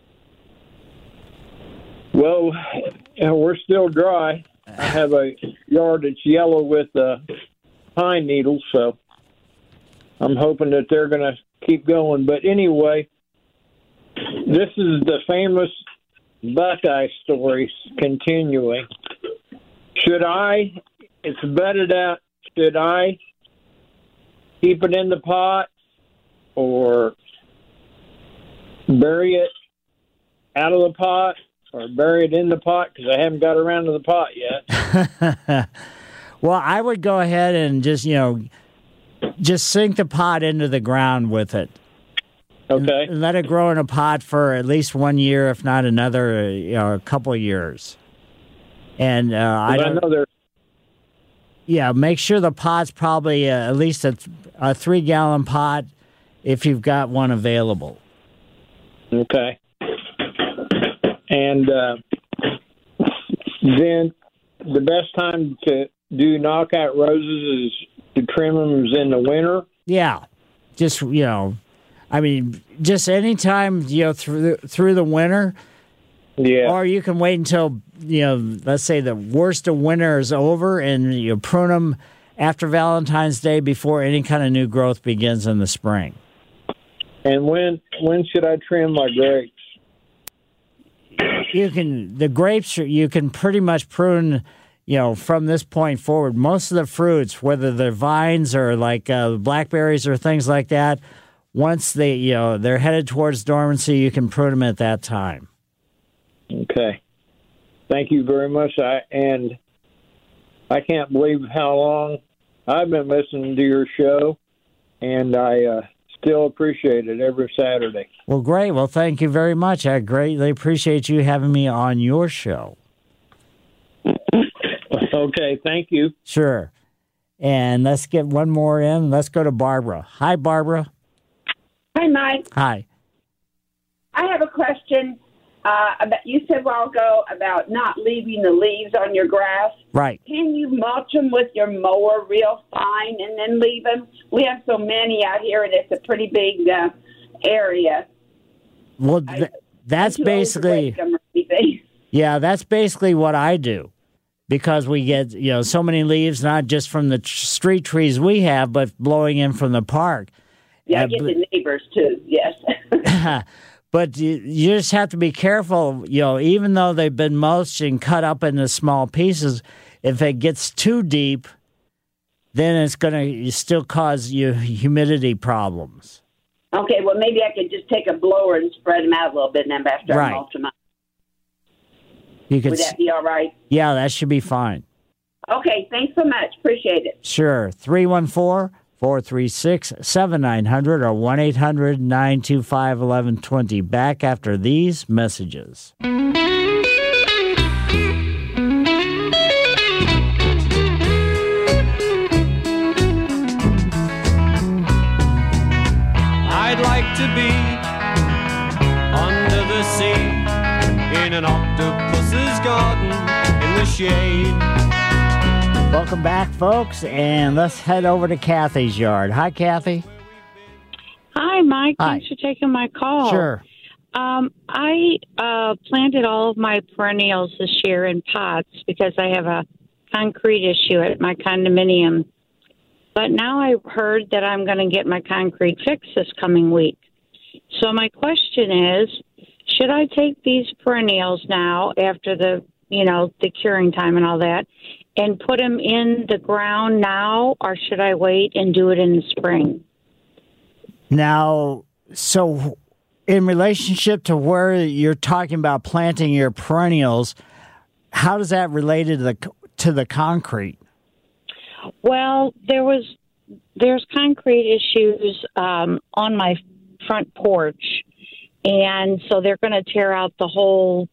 Well, we're still dry. I have a yard that's yellow with pine needles, so I'm hoping that they're going to keep going. But anyway, this is the famous Buckeye story continuing. It's bedded out, should I keep it in the pot or bury it out of the pot or bury it in the pot? Because I haven't got around to the pot yet. Well, I would go ahead and just sink the pot into the ground with it. Okay. And let it grow in a pot for at least 1 year, if not another, a couple of years. And I know there. Yeah, make sure the pot's probably at least a 3-gallon pot if you've got one available. Okay. And then the best time to do knockout roses is to trim them in the winter? Yeah. Just, just any time, through the winter. Yeah. Or you can wait until, let's say the worst of winter is over and you prune them after Valentine's Day before any kind of new growth begins in the spring. And when should I trim my grapes? You can pretty much prune, from this point forward. Most of the fruits, whether they're vines or like blackberries or things like that, once they're headed towards dormancy, you can prune them at that time. Okay. Thank you very much. I can't believe how long I've been listening to your show, and I still appreciate it every Saturday. Well, great. Well, thank you very much. I greatly appreciate you having me on your show. Okay, thank you. Sure. And let's get one more in. Let's go to Barbara. Hi, Barbara. Hi, Mike. Hi. I have a question. You said a while ago about not leaving the leaves on your grass. Right. Can you mulch them with your mower real fine and then leave them? We have so many out here, and it's a pretty big area. Well, that's basically... Yeah, that's basically what I do. Because we get, so many leaves, not just from the street trees we have, but blowing in from the park. Yeah, I get the neighbors, too, yes. But you just have to be careful, even though they've been mulched and cut up into small pieces, if it gets too deep, then it's going to still cause you humidity problems. Okay, well, maybe I could just take a blower and spread them out a little bit, and then after I mulch them up. Would that be all right? Yeah, that should be fine. Okay, thanks so much. Appreciate it. Sure. 314-436-7900 or 1-800-925-1120. Back after these messages. I'd like to be under the sea in an octopus's garden in the shade. Welcome back, folks, and let's head over to Kathy's yard. Hi, Kathy. Hi, Mike. Hi. Thanks for taking my call. Sure. I planted all of my perennials this year in pots because I have a concrete issue at my condominium. But now I heard that I'm going to get my concrete fixed this coming week. So my question is, should I take these perennials now after the curing time and all that and put them in the ground now, or should I wait and do it in the spring? Now, so in relationship to where you're talking about planting your perennials, how does that relate to the concrete? Well, there's concrete issues on my front porch, and so they're going to tear out the whole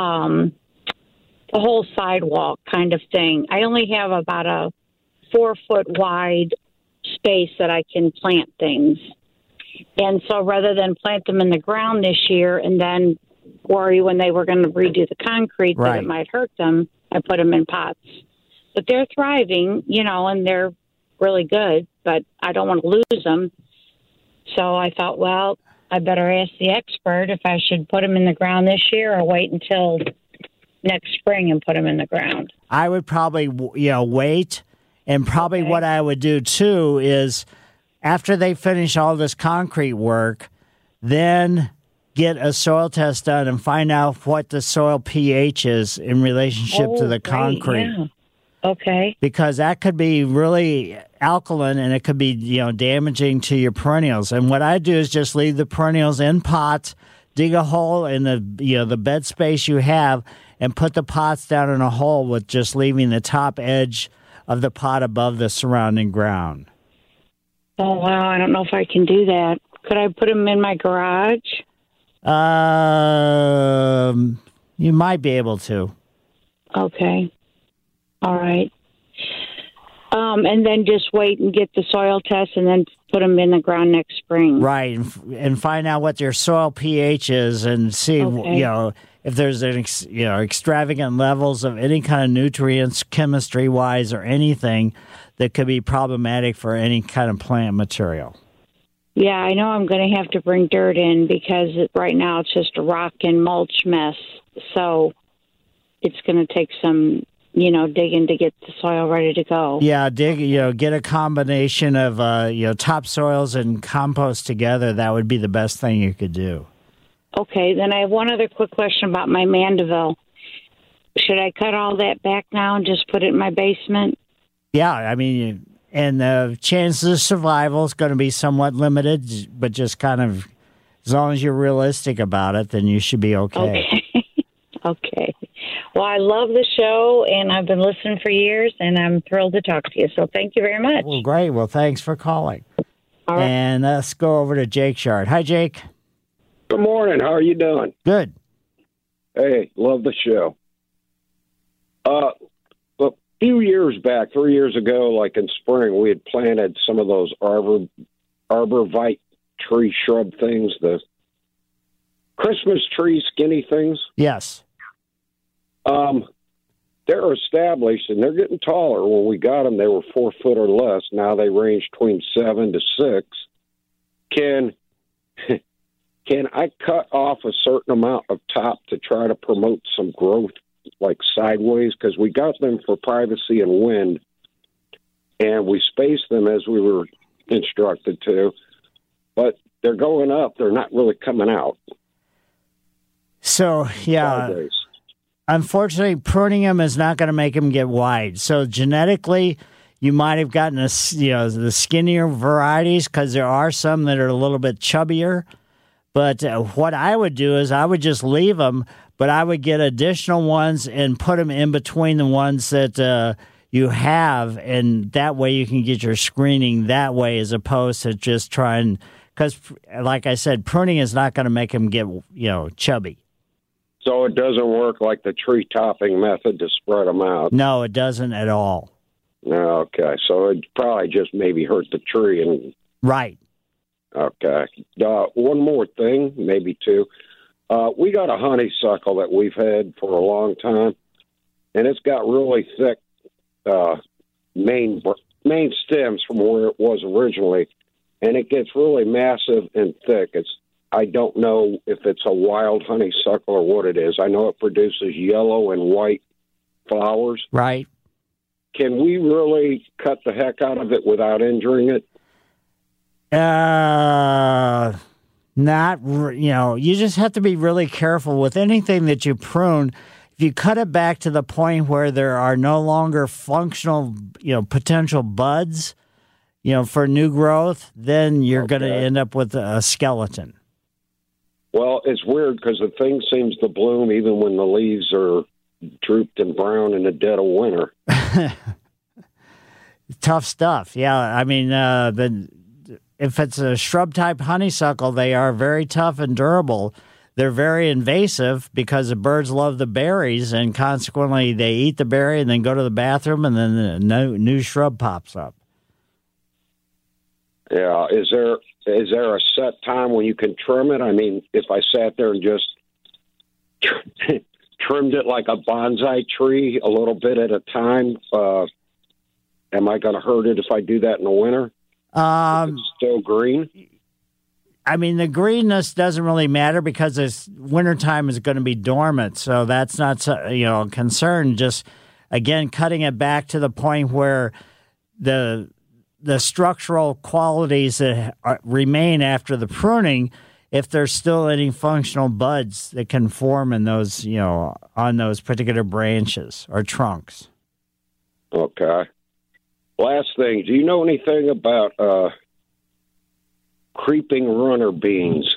sidewalk kind of thing. I only have about a 4-foot wide space that I can plant things. And so rather than plant them in the ground this year and then worry when they were going to redo the concrete that it might hurt them, I put them in pots. But they're thriving, and they're really good, but I don't want to lose them. So I thought, well, I better ask the expert if I should put them in the ground this year or wait until next spring and put them in the ground. I would probably, wait. And probably what I would do, too, is after they finish all this concrete work, then get a soil test done and find out what the soil pH is in relationship to the concrete. Yeah. Okay. Because that could be really alkaline and it could be, damaging to your perennials. And what I do is just leave the perennials in pots, dig a hole in the bed space you have, and put the pots down in a hole with just leaving the top edge of the pot above the surrounding ground. Oh, wow. I don't know if I can do that. Could I put them in my garage? You might be able to. Okay. All right. And then just wait and get the soil test and then put them in the ground next spring. Right. And find out what their soil pH is and see, if there's extravagant levels of any kind of nutrients, chemistry-wise, or anything that could be problematic for any kind of plant material. Yeah, I know I'm going to have to bring dirt in because right now it's just a rock and mulch mess. So it's going to take some, digging to get the soil ready to go. Yeah, get a combination of, topsoils and compost together. That would be the best thing you could do. Okay, then I have one other quick question about my Mandeville. Should I cut all that back now and just put it in my basement? Yeah, I mean, and the chances of survival is going to be somewhat limited, but just kind of, as long as you're realistic about it, then you should be okay. Okay. Well, I love the show, and I've been listening for years, and I'm thrilled to talk to you. So thank you very much. Well, great. Well, thanks for calling. All right. And let's go over to Jake Shard. Hi, Jake. Good morning. How are you doing? Good. Hey, love the show. A few years back, 3 years ago, like in spring, we had planted some of those arborvitae tree shrub things, the Christmas tree skinny things. Yes. They're established and they're getting taller. When we got them, they were 4 foot or less. Now they range between 7 to 6. Can I cut off a certain amount of top to try to promote some growth, like sideways? Because we got them for privacy and wind, and we spaced them as we were instructed to, but they're going up. They're not really coming out. So, yeah. Sideways. Unfortunately, pruning them is not going to make them get wide. So genetically, you might have gotten the skinnier varieties because there are some that are a little bit chubbier. But what I would do is I would just leave them, but I would get additional ones and put them in between the ones that you have, and that way you can get your screening that way as opposed to just trying, because like I said, pruning is not going to make them get, chubby. So it doesn't work like the tree topping method to spread them out? No, it doesn't at all. Okay, so it probably just maybe hurt the tree. And right. Okay. One more thing, maybe two. We got a honeysuckle that we've had for a long time, and it's got really thick main stems from where it was originally, and it gets really massive and thick. I don't know if it's a wild honeysuckle or what it is. I know it produces yellow and white flowers. Right. Can we really cut the heck out of it without injuring it? You just have to be really careful with anything that you prune. If you cut it back to the point where there are no longer functional, potential buds, for new growth, then you're going to end up with a skeleton. Well, it's weird because the thing seems to bloom even when the leaves are drooped and brown in the dead of winter. Tough stuff. Yeah, I mean, if it's a shrub-type honeysuckle, they are very tough and durable. They're very invasive because the birds love the berries, and consequently they eat the berry and then go to the bathroom, and then the new shrub pops up. Yeah, is there a set time when you can trim it? I mean, if I sat there and just trimmed it like a bonsai tree a little bit at a time, Am I going to hurt it if I do that in the winter? It's still green? I mean, the greenness doesn't really matter because this wintertime is going to be dormant, so that's not a concern. Just, again, cutting it back to the point where the structural qualities that remain after the pruning, if there's still any functional buds that can form in those, on those particular branches or trunks. Okay. Last thing, do you know anything about creeping runner beans?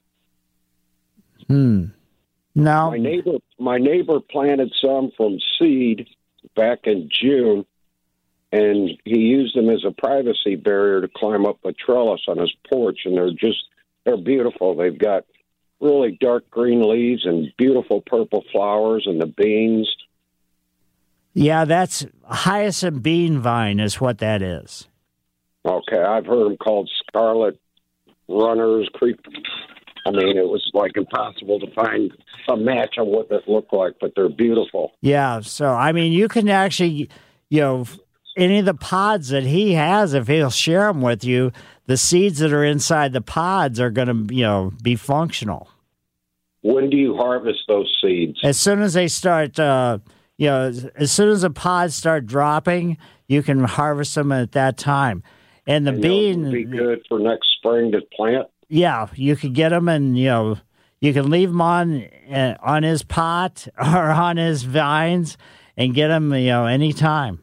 No. My neighbor planted some from seed back in June, and he used them as a privacy barrier to climb up a trellis on his porch, and they're beautiful. They've got really dark green leaves and beautiful purple flowers, and the beans. Yeah, that's hyacinth bean vine is what that is. Okay, I've heard them called scarlet runners. I mean, it was like impossible to find a match on what that looked like, but they're beautiful. Yeah, so, I mean, you can actually, any of the pods that he has, if he'll share them with you, the seeds that are inside the pods are going to, be functional. When do you harvest those seeds? As soon as they start, as soon as the pods start dropping, you can harvest them at that time. And the bean would be good for next spring to plant. Yeah, you could get them, and you can leave them on his pot or on his vines, and get them anytime.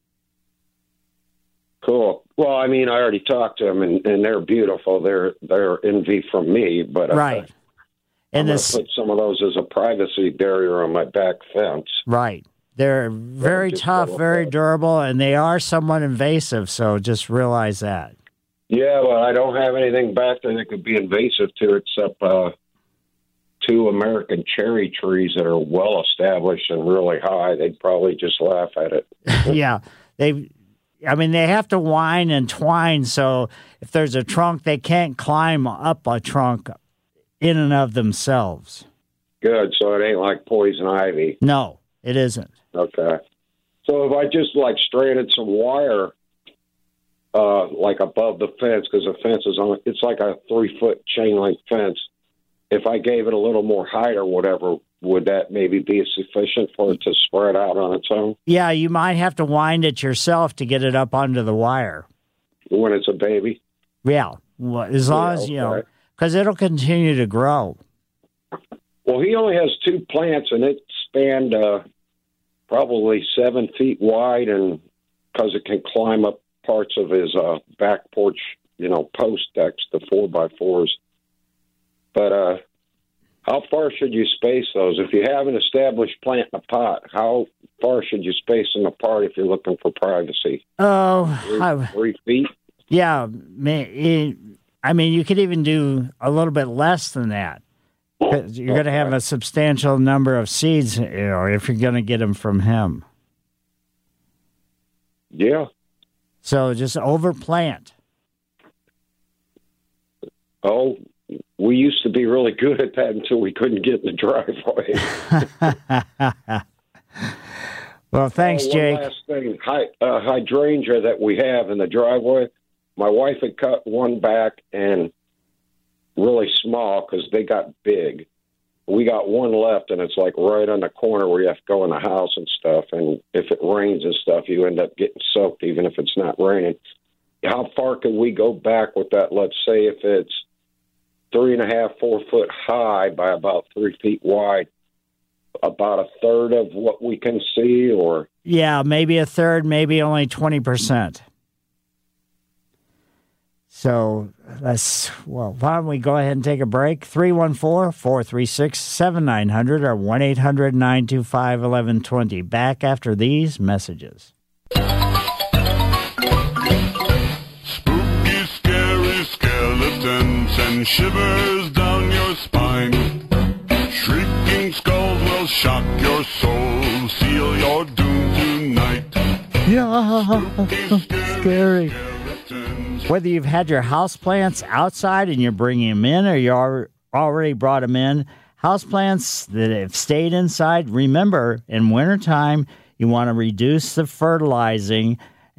Cool. Well, I mean, I already talked to them, and they're beautiful. They're envy from me, but right. I'm going to put some of those as a privacy barrier on my back fence. Right. They're very tough, very durable, and they are somewhat invasive, so just realize that. Yeah, well, I don't have anything back there that could be invasive to except 2 American cherry trees that are well established and really high. They'd probably just laugh at it. Yeah. They have to wind and twine, so if there's a trunk, they can't climb up a trunk in and of themselves. Good, so it ain't like poison ivy. No, it isn't. Okay. So if I just stranded some wire above the fence, because the fence it's like a 3-foot chain link fence. If I gave it a little more height or whatever, would that maybe be sufficient for it to spread out on its own? Yeah, you might have to wind it yourself to get it up onto the wire. When it's a baby? Yeah, well, as long as, because it'll continue to grow. Well, he only has 2 plants, and it spanned probably 7 feet wide, and because it can climb up parts of his back porch, post decks, the 4x4s. But how far should you space those? If you have an established plant in a pot, how far should you space them apart if you're looking for privacy? 3 feet? Yeah. I mean, you could even do a little bit less than that. You're going to have a substantial number of seeds, if you're going to get them from him. Yeah. So just overplant. Oh, we used to be really good at that until we couldn't get in the driveway. Well, thanks, Jake. One last thing. Hydrangea that we have in the driveway, my wife had cut one back and really small because they got big. We got one left, and it's right on the corner where you have to go in the house and stuff. And if it rains and stuff, you end up getting soaked, even if it's not raining. How far can we go back with that? Let's say if it's 3.5, 4 foot high by about 3 feet wide, about a third of what we can see, or? Yeah, maybe a third, maybe only 20%. So why don't we go ahead and take a break? 314-436-7900 or 1-800-925-1120. Back after these messages. Spooky, scary skeletons and shivers down your spine. Shrieking skulls will shock your soul, seal your doom tonight. Yeah, scary. Whether you've had your houseplants outside and you're bringing them in or you already brought them in, houseplants that have stayed inside, remember, in wintertime, you want to reduce the fertilizing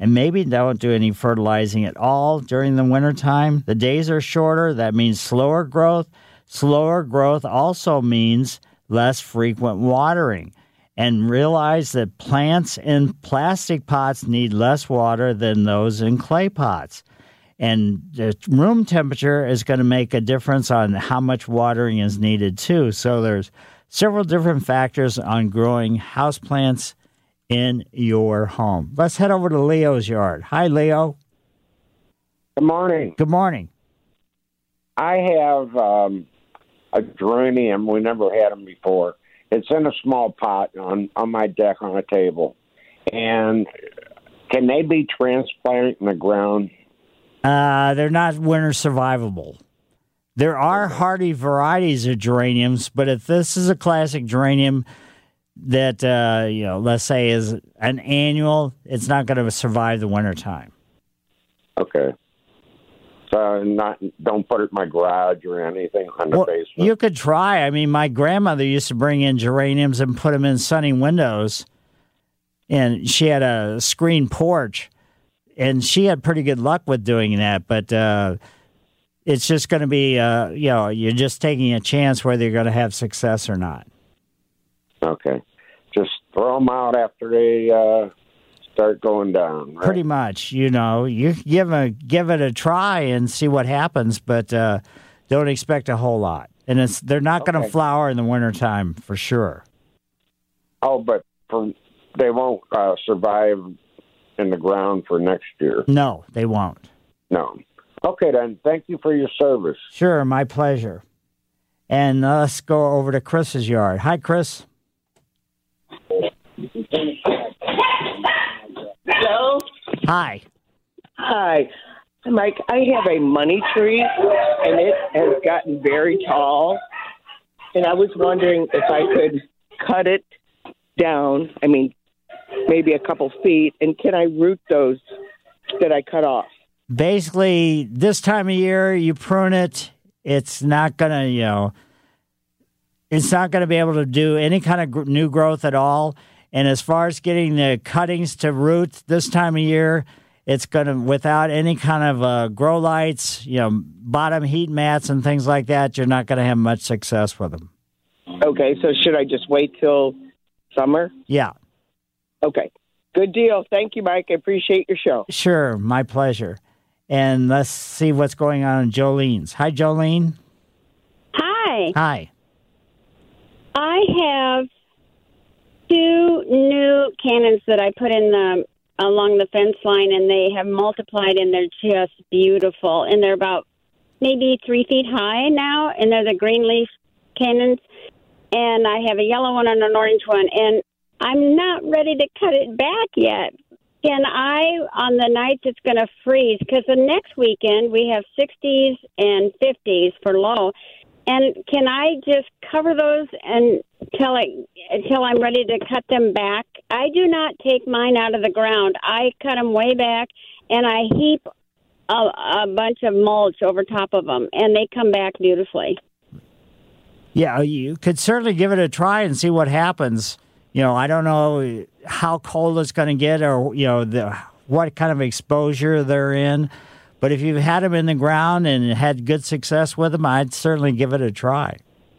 and maybe don't do any fertilizing at all during the wintertime. The days are shorter. That means slower growth. Slower growth also means less frequent watering. And realize that plants in plastic pots need less water than those in clay pots. And the room temperature is going to make a difference on how much watering is needed too. So there's several different factors on growing houseplants in your home. Let's head over to Leo's yard. Hi, Leo. Good morning. Good morning. I have a geranium. We never had them before. It's in a small pot on my deck on a table. And can they be transplanted in the ground? They're not winter survivable. There are hardy varieties of geraniums, but if this is a classic geranium that, let's say is an annual, it's not going to survive the wintertime. Okay. So don't put it in my garage or anything on the basement. You could try. I mean, my grandmother used to bring in geraniums and put them in sunny windows, and she had a screen porch, and she had pretty good luck with doing that. But it's just going to be, you're just taking a chance whether you're going to have success or not. Okay. Just throw them out after they start going down. Right? Pretty much, you give it a try and see what happens, but don't expect a whole lot. And they're not going to flower in the wintertime for sure. Oh, but they won't survive in the ground for next year. No, they won't. No. Okay, then. Thank you for your service. Sure, my pleasure. And let's go over to Chris's yard. Hi, Chris. Hello? Hi. Hi. Mike, I have a money tree, and it has gotten very tall, and I was wondering if I could cut it down, maybe a couple feet, and can I root those that I cut off? Basically, this time of year, you prune it, it's not going to, it's not going to be able to do any kind of new growth at all. And as far as getting the cuttings to root this time of year, it's going to, without any kind of grow lights, bottom heat mats and things like that, you're not going to have much success with them. Okay, so should I just wait till summer? Yeah. Okay. Good deal. Thank you, Mike. I appreciate your show. Sure, my pleasure. And let's see what's going on in Jolene's. Hi, Jolene. Hi. Hi. I have 2 new cannons that I put in along the fence line, and they have multiplied, and they're just beautiful. And they're about maybe 3 feet high now, and they're the green leaf cannons. And I have a yellow one and an orange one, and I'm not ready to cut it back yet. Can I, on the nights it's going to freeze, because the next weekend we have 60s and 50s for low, and can I just cover those until I'm ready to cut them back? I do not take mine out of the ground. I cut them way back, and I heap a bunch of mulch over top of them, and they come back beautifully. Yeah, you could certainly give it a try and see what happens. I don't know how cold it's going to get or, what kind of exposure they're in. But if you've had them in the ground and had good success with them, I'd certainly give it a try.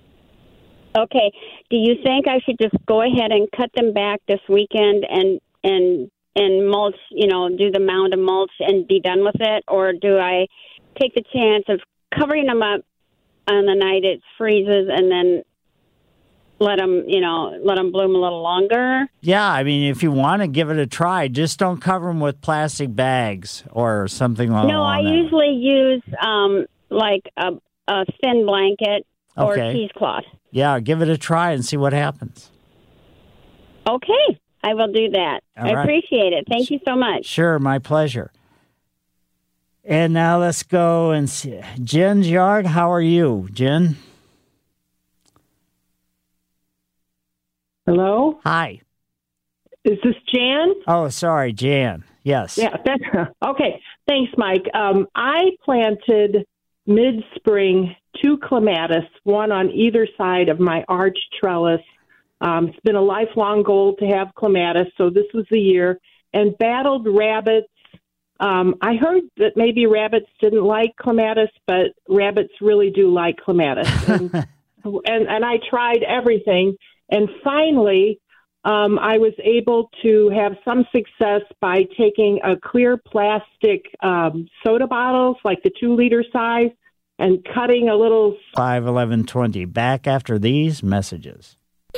Okay. Do you think I should just go ahead and cut them back this weekend and mulch, do the mound of mulch and be done with it? Or do I take the chance of covering them up on the night it freezes and then let them bloom a little longer? Yeah, if you want to give it a try, just don't cover them with plastic bags or something like that. No, I usually use like a thin blanket or cheesecloth. Yeah, give it a try and see what happens. Okay, I will do that. All I right. appreciate it. Thank you so much. Sure, my pleasure. And now let's go and see Jen's yard. How are you, Jen? Hello? Hi. Is this Jan? Oh, sorry, Jan. Yes. Yeah, okay. Thanks, Mike. I planted mid-spring 2 clematis, one on either side of my arch trellis. It's been a lifelong goal to have clematis, so this was the year. and battled rabbits. I heard that maybe rabbits didn't like clematis, but rabbits really do like clematis. And I tried everything. And finally, I was able to have some success by taking a clear plastic soda bottles, like the 2-liter size, and cutting a little. 5-11-20. Back after these messages.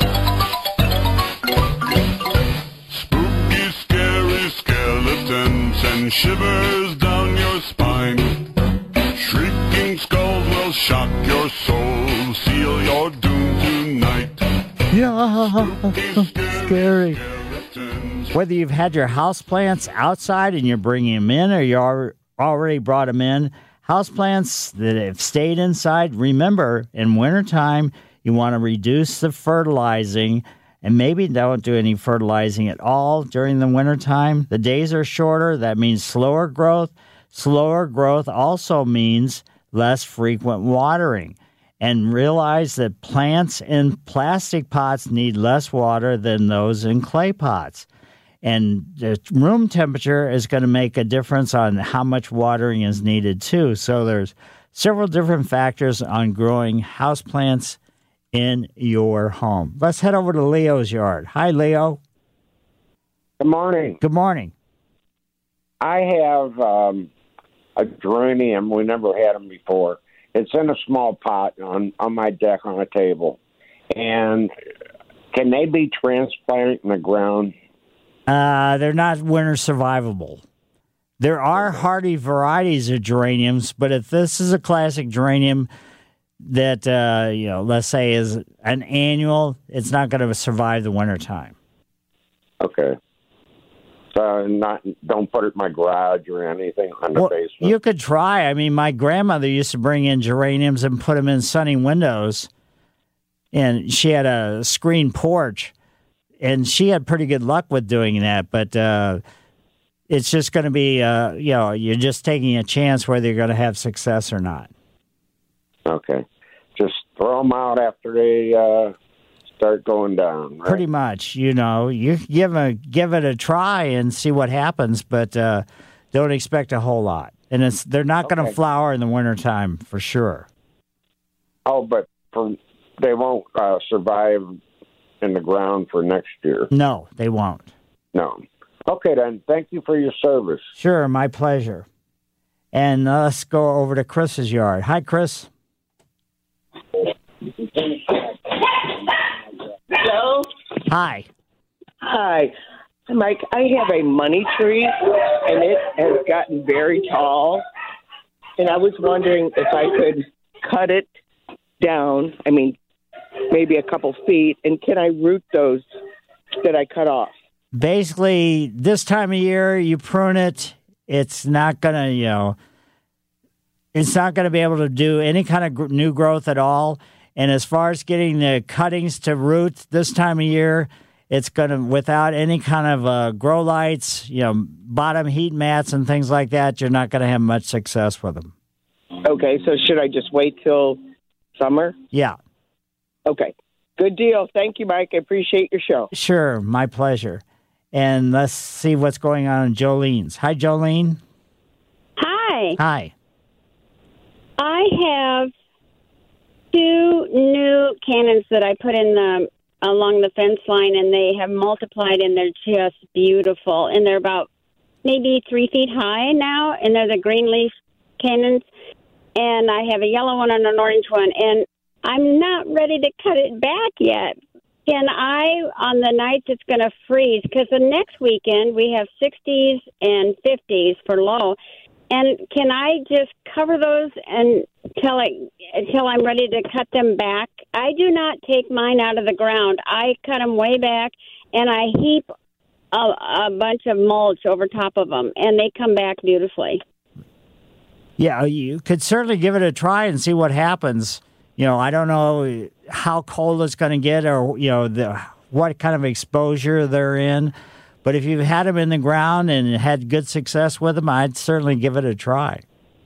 Spooky, scary skeletons and shivers down your spine. Shrieking skulls will shock your soul, seal your doom tonight. Yeah, scary. Whether you've had your houseplants outside and you're bringing them in or you already brought them in, houseplants that have stayed inside, remember, in wintertime, you want to reduce the fertilizing and maybe don't do any fertilizing at all during the wintertime. The days are shorter. That means slower growth. Slower growth also means less frequent watering. And realize that plants in plastic pots need less water than those in clay pots. And the room temperature is going to make a difference on how much watering is needed too. So there's several different factors on growing houseplants in your home. Let's head over to Leo's yard. Hi, Leo. Good morning. Good morning. I have a geranium. We never had them before. It's in a small pot on my deck on a table. And can they be transplanted in the ground? They're not winter survivable. There are hardy varieties of geraniums, but if this is a classic geranium that, let's say is an annual, it's not going to survive the wintertime. Okay. So don't put it in my garage or anything on the basement. You could try. I mean, my grandmother used to bring in geraniums and put them in sunny windows, and she had a screen porch, and she had pretty good luck with doing that. But it's just going to be, you're just taking a chance whether you're going to have success or not. Okay. Just throw them out after they start going down, right? Pretty much, you give it a try and see what happens, but don't expect a whole lot. And they're not going to flower in the wintertime for sure. Oh, but they won't survive in the ground for next year. No, they won't. No. Okay, then. Thank you for your service. Sure, my pleasure. And let's go over to Chris's yard. Hi, Chris. Hello? Hi. Hi. Mike, I have a money tree, and it has gotten very tall. And I was wondering if I could cut it down, maybe a couple feet, and can I root those that I cut off? Basically, this time of year, you prune it, it's not going to, it's not going to be able to do any kind of new growth at all. And as far as getting the cuttings to root this time of year, it's going to, without any kind of grow lights, bottom heat mats and things like that, you're not going to have much success with them. Okay, so should I just wait till summer? Yeah. Okay. Good deal. Thank you, Mike. I appreciate your show. Sure. My pleasure. And let's see what's going on in Jolene's. Hi, Jolene. Hi. Hi. I have 2 new cannons that I put in along the fence line, and they have multiplied, and they're just beautiful. And they're about maybe 3 feet high now, and they're the green leaf cannons. And I have a yellow one and an orange one, and I'm not ready to cut it back yet. Can I, on the nights it's going to freeze, because the next weekend we have 60s and 50s for low, and can I just cover those until I'm ready to cut them back? I do not take mine out of the ground. I cut them way back, and I heap a bunch of mulch over top of them, and they come back beautifully. Yeah, you could certainly give it a try and see what happens. I don't know how cold it's going to get or, what kind of exposure they're in. But if you've had them in the ground and had good success with them, I'd certainly give it a try.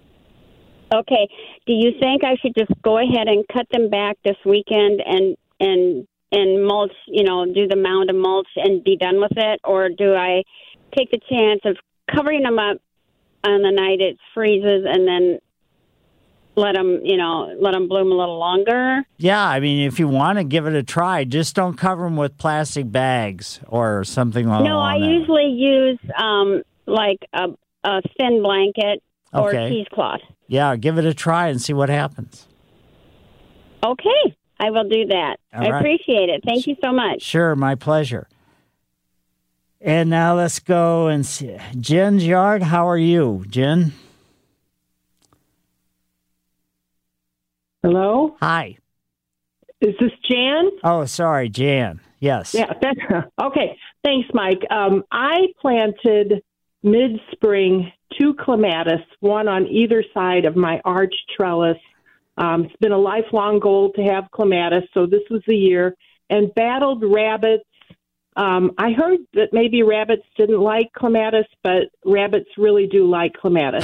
Okay. Do you think I should just go ahead and cut them back this weekend and mulch, do the mound of mulch and be done with it? Or do I take the chance of covering them up on the night it freezes and then let them bloom a little longer? Yeah, I mean, if you want to give it a try, just don't cover them with plastic bags or something like that. No, I usually use like a thin blanket or cheesecloth. Yeah, give it a try and see what happens. Okay, I will do that. All I right. appreciate it. Thank you so much. Sure, my pleasure. And now let's go and see. Jen's yard, how are you, Jen? Hello? Hi. Is this Jan? Oh, sorry, Jan. Yes. Yeah, that's okay. Thanks, Mike. I planted mid-spring 2 clematis, one on either side of my arch trellis. It's been a lifelong goal to have clematis, so this was the year. And battled rabbits. I heard that maybe rabbits didn't like clematis, but rabbits really do like clematis.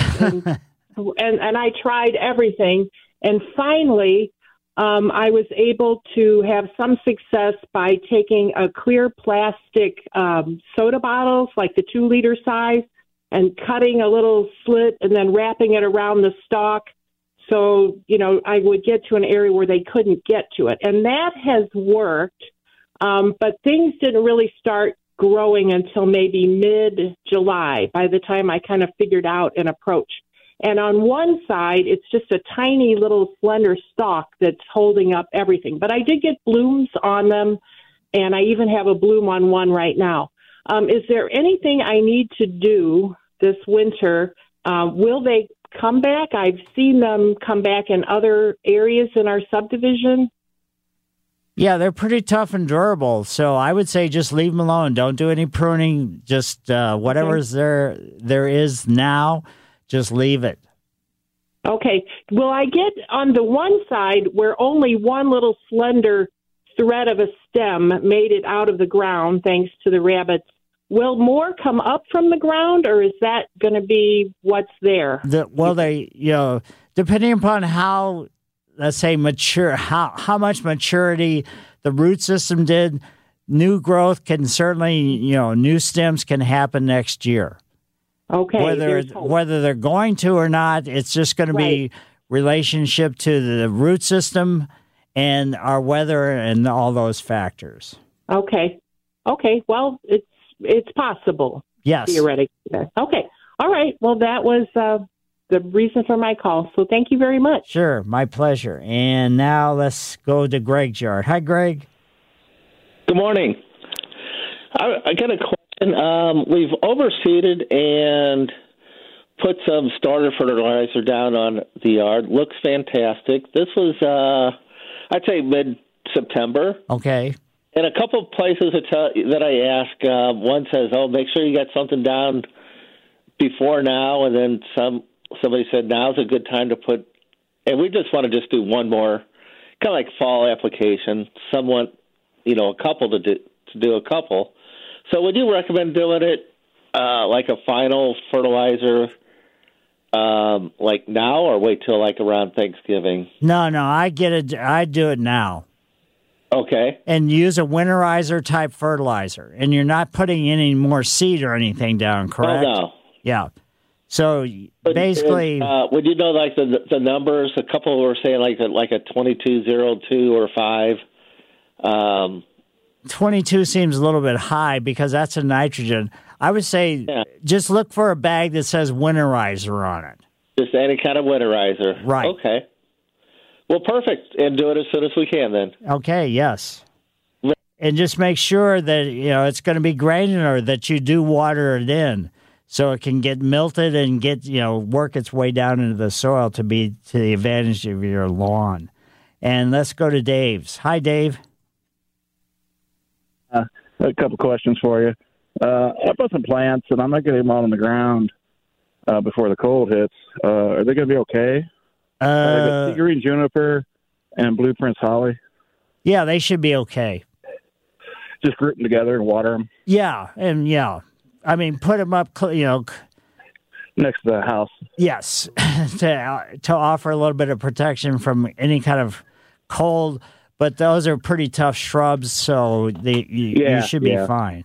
And I tried everything. And finally, I was able to have some success by taking a clear plastic soda bottles, like the 2-liter size, and cutting a little slit and then wrapping it around the stalk. So, I would get to an area where they couldn't get to it. And that has worked. But things didn't really start growing until maybe mid-July, by the time I kind of figured out an approach. And on one side, it's just a tiny little slender stalk that's holding up everything. But I did get blooms on them, and I even have a bloom on one right now. Is there anything I need to do this winter? Will they come back? I've seen them come back in other areas in our subdivision. Yeah, they're pretty tough and durable. So I would say just leave them alone. Don't do any pruning. Just whatever's there is now, just leave it. Okay. Will I get on the one side where only one little slender thread of a stem made it out of the ground thanks to the rabbits? Will more come up from the ground, or is that going to be what's there? Depending upon how, let's say, mature, how much maturity the root system did, new growth can certainly, new stems can happen next year. Okay. Whether they're going to or not, it's just going to be relationship to the root system and our weather and all those factors. Okay. Well, it's possible. Yes. Theoretically. Okay. All right. Well, that was the reason for my call. So thank you very much. Sure. My pleasure. And now let's go to Greg's yard. Hi, Greg. Good morning. I got a question. We've overseeded and put some starter fertilizer down on the yard. Looks fantastic. This was, I'd say, mid-September. Okay. And a couple of places that I ask, one says, make sure you got something down before now. And then somebody said, now's a good time to put, and we just want to just do one more, kind of like fall application, somewhat, a couple to do a couple. So would you recommend doing it like a final fertilizer like now, or wait till like around Thanksgiving? No, I get it. I do it now. Okay. And use a winterizer type fertilizer. And you're not putting any more seed or anything down, correct? Oh, no. Yeah. So basically... would you know like the numbers? A couple were saying like a 2202 or 5. 22 seems a little bit high because that's a nitrogen. I would say just look for a bag that says winterizer on it. Just any kind of winterizer. Right. Okay. Well, perfect. And do it as soon as we can then. Okay, yes. And just make sure that, it's going to be granular, that you do water it in so it can get milted and get, work its way down into the soil to be to the advantage of your lawn. And let's go to Dave's. Hi, Dave. A couple questions for you. I put some plants, and I'm not getting them all on the ground before the cold hits. Are they going to be okay? Sea green juniper and blue prince holly. Yeah, they should be okay. Just group them together and water them. Yeah, I mean, put them up, next to the house. Yes, to offer a little bit of protection from any kind of cold. But those are pretty tough shrubs, so you should be fine.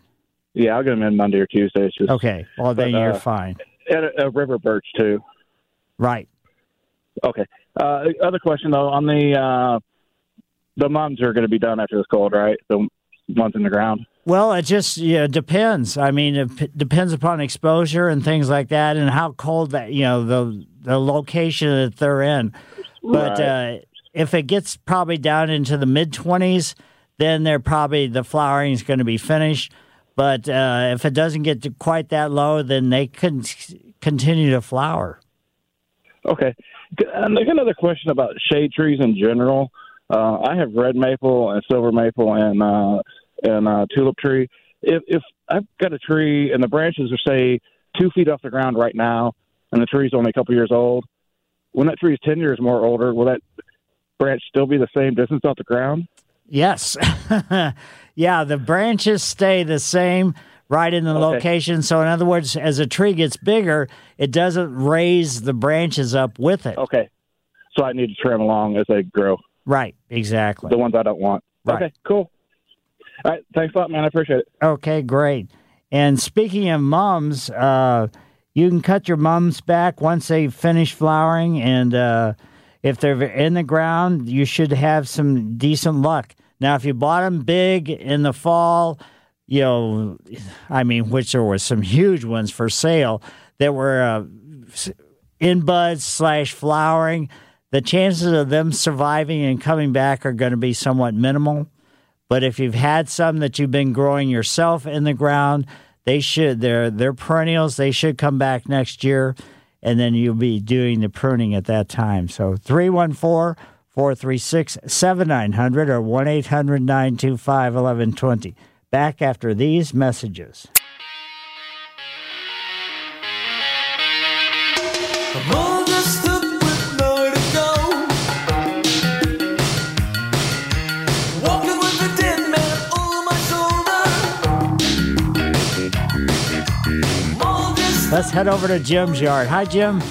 Yeah, I'll get them in Monday or Tuesday. It's just, Okay. Well, then you're fine. And a river birch, too. Right. Okay. Other question, though, on the mums are going to be done after this cold, right? The ones in the ground? Well, it just depends. I mean, it depends upon exposure and things like that and how cold that, the location that they're in. But Right. If it gets probably down into the mid-20s, then the flowering is going to be finished. But if it doesn't get to quite that low, then they can continue to flower. Okay. And I got another question about shade trees in general. I have red maple and silver maple and tulip tree. If I've got a tree and the branches are, say, 2 feet off the ground right now, and the tree's only a couple years old, when that tree is 10 years more older, will that branch still be the same distance off the ground? Yes. Yeah, the branches stay the same right in the location. So in other words, as a tree gets bigger, it doesn't raise the branches up with it. Okay. So I need to trim along as they grow. Right, exactly. The ones I don't want. Right. Okay, cool. All right, thanks a lot, man. I appreciate it. Okay, great. And speaking of mums, you can cut your mums back once they finish flowering, and if they're in the ground, you should have some decent luck. Now, if you bought them big in the fall, which there were some huge ones for sale that were in buds / flowering, the chances of them surviving and coming back are going to be somewhat minimal. But if you've had some that you've been growing yourself in the ground, they're perennials. They should come back next year, and then you'll be doing the pruning at that time. So 314-436-7900 or 1-800-925-1120. Back after these messages. I'm all dressed up with nowhere to go. Walking with a dead man over my shoulder. Let's head over to Jim's yard. Hi, Jim.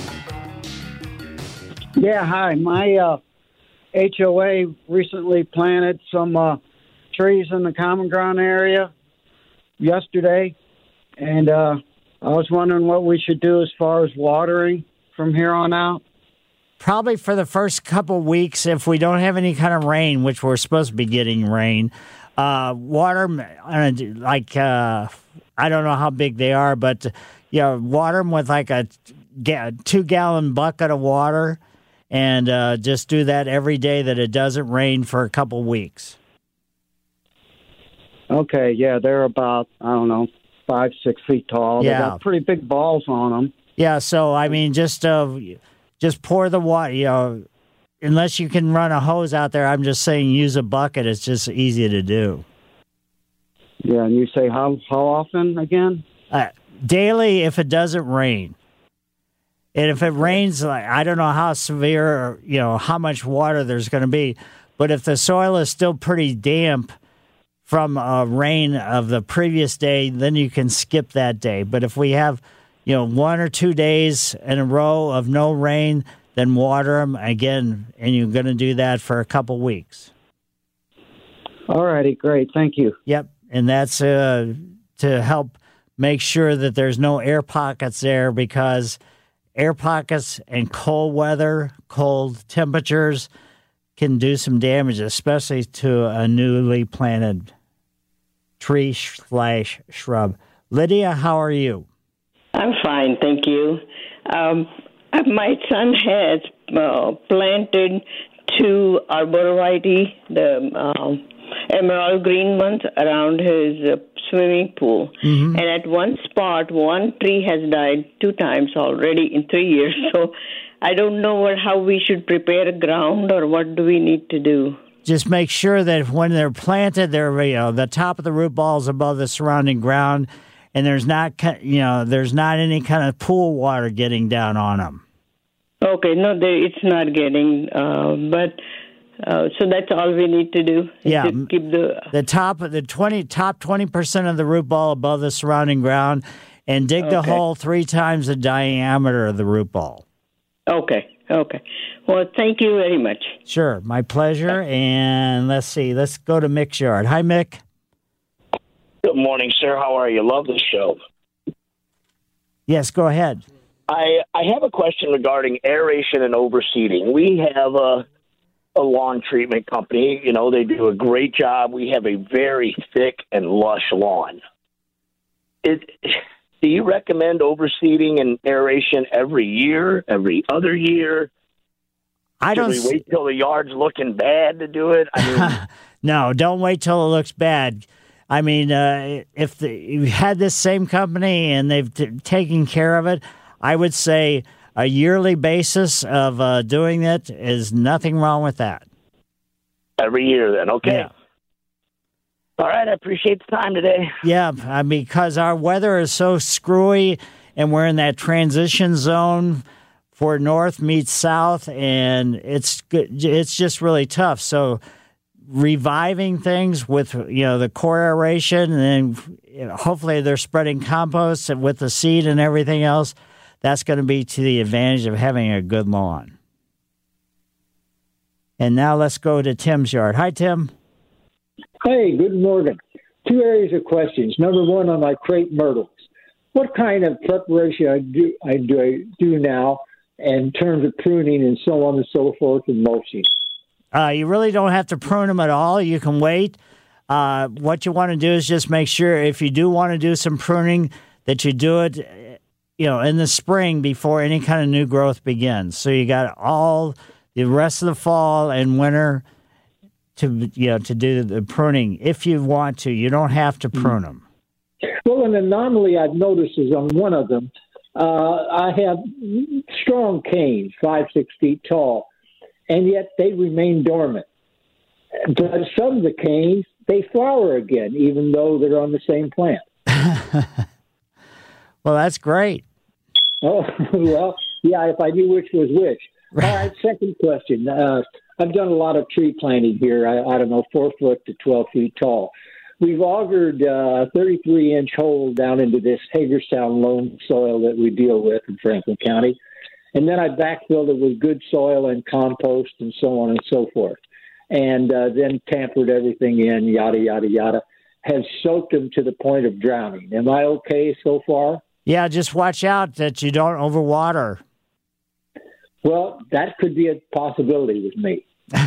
Yeah, hi. My HOA recently planted some trees in the common ground area yesterday, and I was wondering what we should do as far as watering from here on out. Probably for the first couple weeks, if we don't have any kind of rain, which we're supposed to be getting rain, water like I don't know how big they are, but water them with like a 2-gallon bucket of water, and just do that every day that it doesn't rain for a couple weeks. Okay, yeah, they're about 5-6 feet tall. Yeah. They got pretty big balls on them. Yeah, so I mean, just pour the water. Unless you can run a hose out there, I'm just saying use a bucket. It's just easy to do. Yeah, and you say how often again? Daily, if it doesn't rain. And if it rains, I don't know how severe, how much water there's going to be. But if the soil is still pretty damp from rain of the previous day, then you can skip that day. But if we have, 1 or 2 days in a row of no rain, then water them again, and you're going to do that for a couple weeks. All righty, great. Thank you. Yep, and that's to help make sure that there's no air pockets there, because air pockets and cold weather, cold temperatures can do some damage, especially to a newly planted tree / shrub. Lydia, how are you? I'm fine, thank you. My son has planted 2 arborvitae, the emerald green ones, around his swimming pool. Mm-hmm. And at one spot, one tree has died 2 times already in 3 years. So I don't know how we should prepare a ground, or what do we need to do? Just make sure that when they're planted, they're the top of the root balls above the surrounding ground, and there's not any kind of pool water getting down on them. Okay, no, it's not getting, but so that's all we need to do. Yeah, to keep the top 20% of the root ball above the surrounding ground, and dig the hole 3 times the diameter of the root ball. Okay. Well, thank you very much. Sure, my pleasure. And let's go to Mick's yard. Hi, Mick. Good morning, sir. How are you? Love the show. Yes, go ahead. I have a question regarding aeration and overseeding. We have a lawn treatment company. You know, they do a great job. We have a very thick and lush lawn. Do you recommend overseeding and aeration every year, every other year? Should we wait till the yard's looking bad to do it? I mean, no, don't wait till it looks bad. I mean, if you had this same company and they've taken care of it, I would say a yearly basis of doing it is nothing wrong with that. Every year then, okay. Yeah. All right, I appreciate the time today. Yeah, because our weather is so screwy and we're in that transition zone for north meets south, and it's just really tough. So reviving things with, the core aeration, and then hopefully they're spreading compost with the seed and everything else. That's going to be to the advantage of having a good lawn. And now let's go to Tim's yard. Hi, Tim. Hey, good morning. 2 areas of questions. Number one, on my crepe myrtles. What kind of preparation I do now in terms of pruning and so on and so forth and mulching? You really don't have to prune them at all. You can wait. What you want to do is just make sure if you do want to do some pruning that you do it, in the spring before any kind of new growth begins. So you got all the rest of the fall and winter to do the pruning if you want to. You don't have to prune them. Well, an anomaly I've noticed is on one of them, I have strong canes, 5-6 feet tall, and yet they remain dormant. But some of the canes, they flower again, even though they're on the same plant. Well, that's great. Oh, well, yeah, if I knew which was which. All right, second question. I've done a lot of tree planting here, I don't know, 4 foot to 12 feet tall. We've augured a 33-inch hole down into this Hagerstown loam soil that we deal with in Franklin County. And then I backfilled it with good soil and compost and so on and so forth. And then tampered everything in, yada, yada, yada. Has soaked them to the point of drowning. Am I okay so far? Yeah, just watch out that you don't overwater. Well, that could be a possibility with me.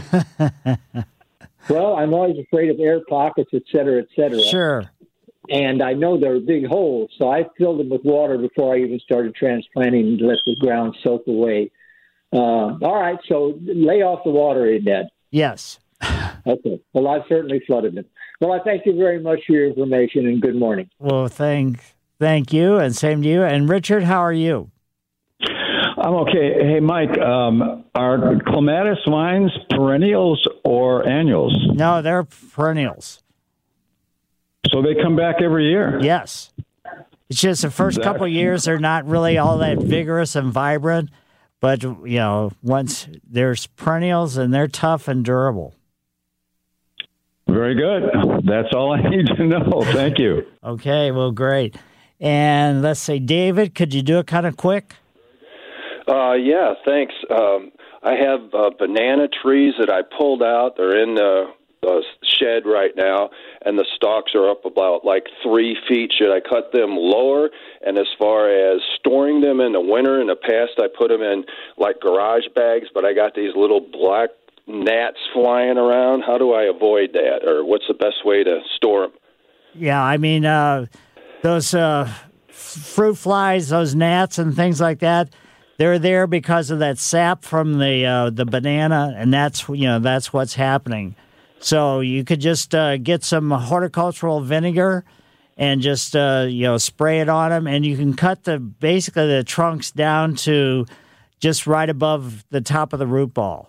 Well, I'm always afraid of air pockets, et cetera, et cetera. Sure. And I know they're big holes, so I filled them with water before I even started transplanting and let the ground soak away. All right, so lay off the water in, Ned. Yes. Okay. Well, I've certainly flooded them. Well, I thank you very much for your information, and good morning. Well, thank you, and same to you. And Richard, how are you? I'm okay. Hey, Mike, are clematis vines perennials or annuals? No, they're perennials. So they come back every year? Yes. It's just the first couple of years, they're not really all that vigorous and vibrant. But, once there's perennials, and they're tough and durable. Very good. That's all I need to know. Thank you. Okay, well, great. And let's say, David, could you do it kind of quick? Yeah, thanks. I have banana trees that I pulled out. They're in the shed right now, and the stalks are up about 3 feet. Should I cut them lower? And as far as storing them in the winter, in the past I put them in garage bags, but I got these little black gnats flying around. How do I avoid that, or what's the best way to store them? Yeah, I mean, those fruit flies, those gnats and things like that, they're there because of that sap from the banana, and that's what's happening. So you could just get some horticultural vinegar and just spray it on them, and you can cut basically the trunks down to just right above the top of the root ball.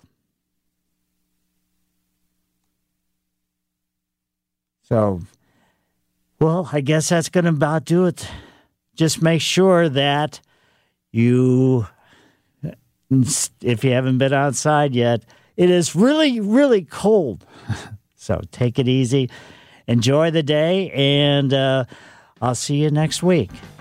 So, well, I guess that's going to about do it. Just make sure that you, if you haven't been outside yet, it is really, really cold. So take it easy. Enjoy the day, and I'll see you next week.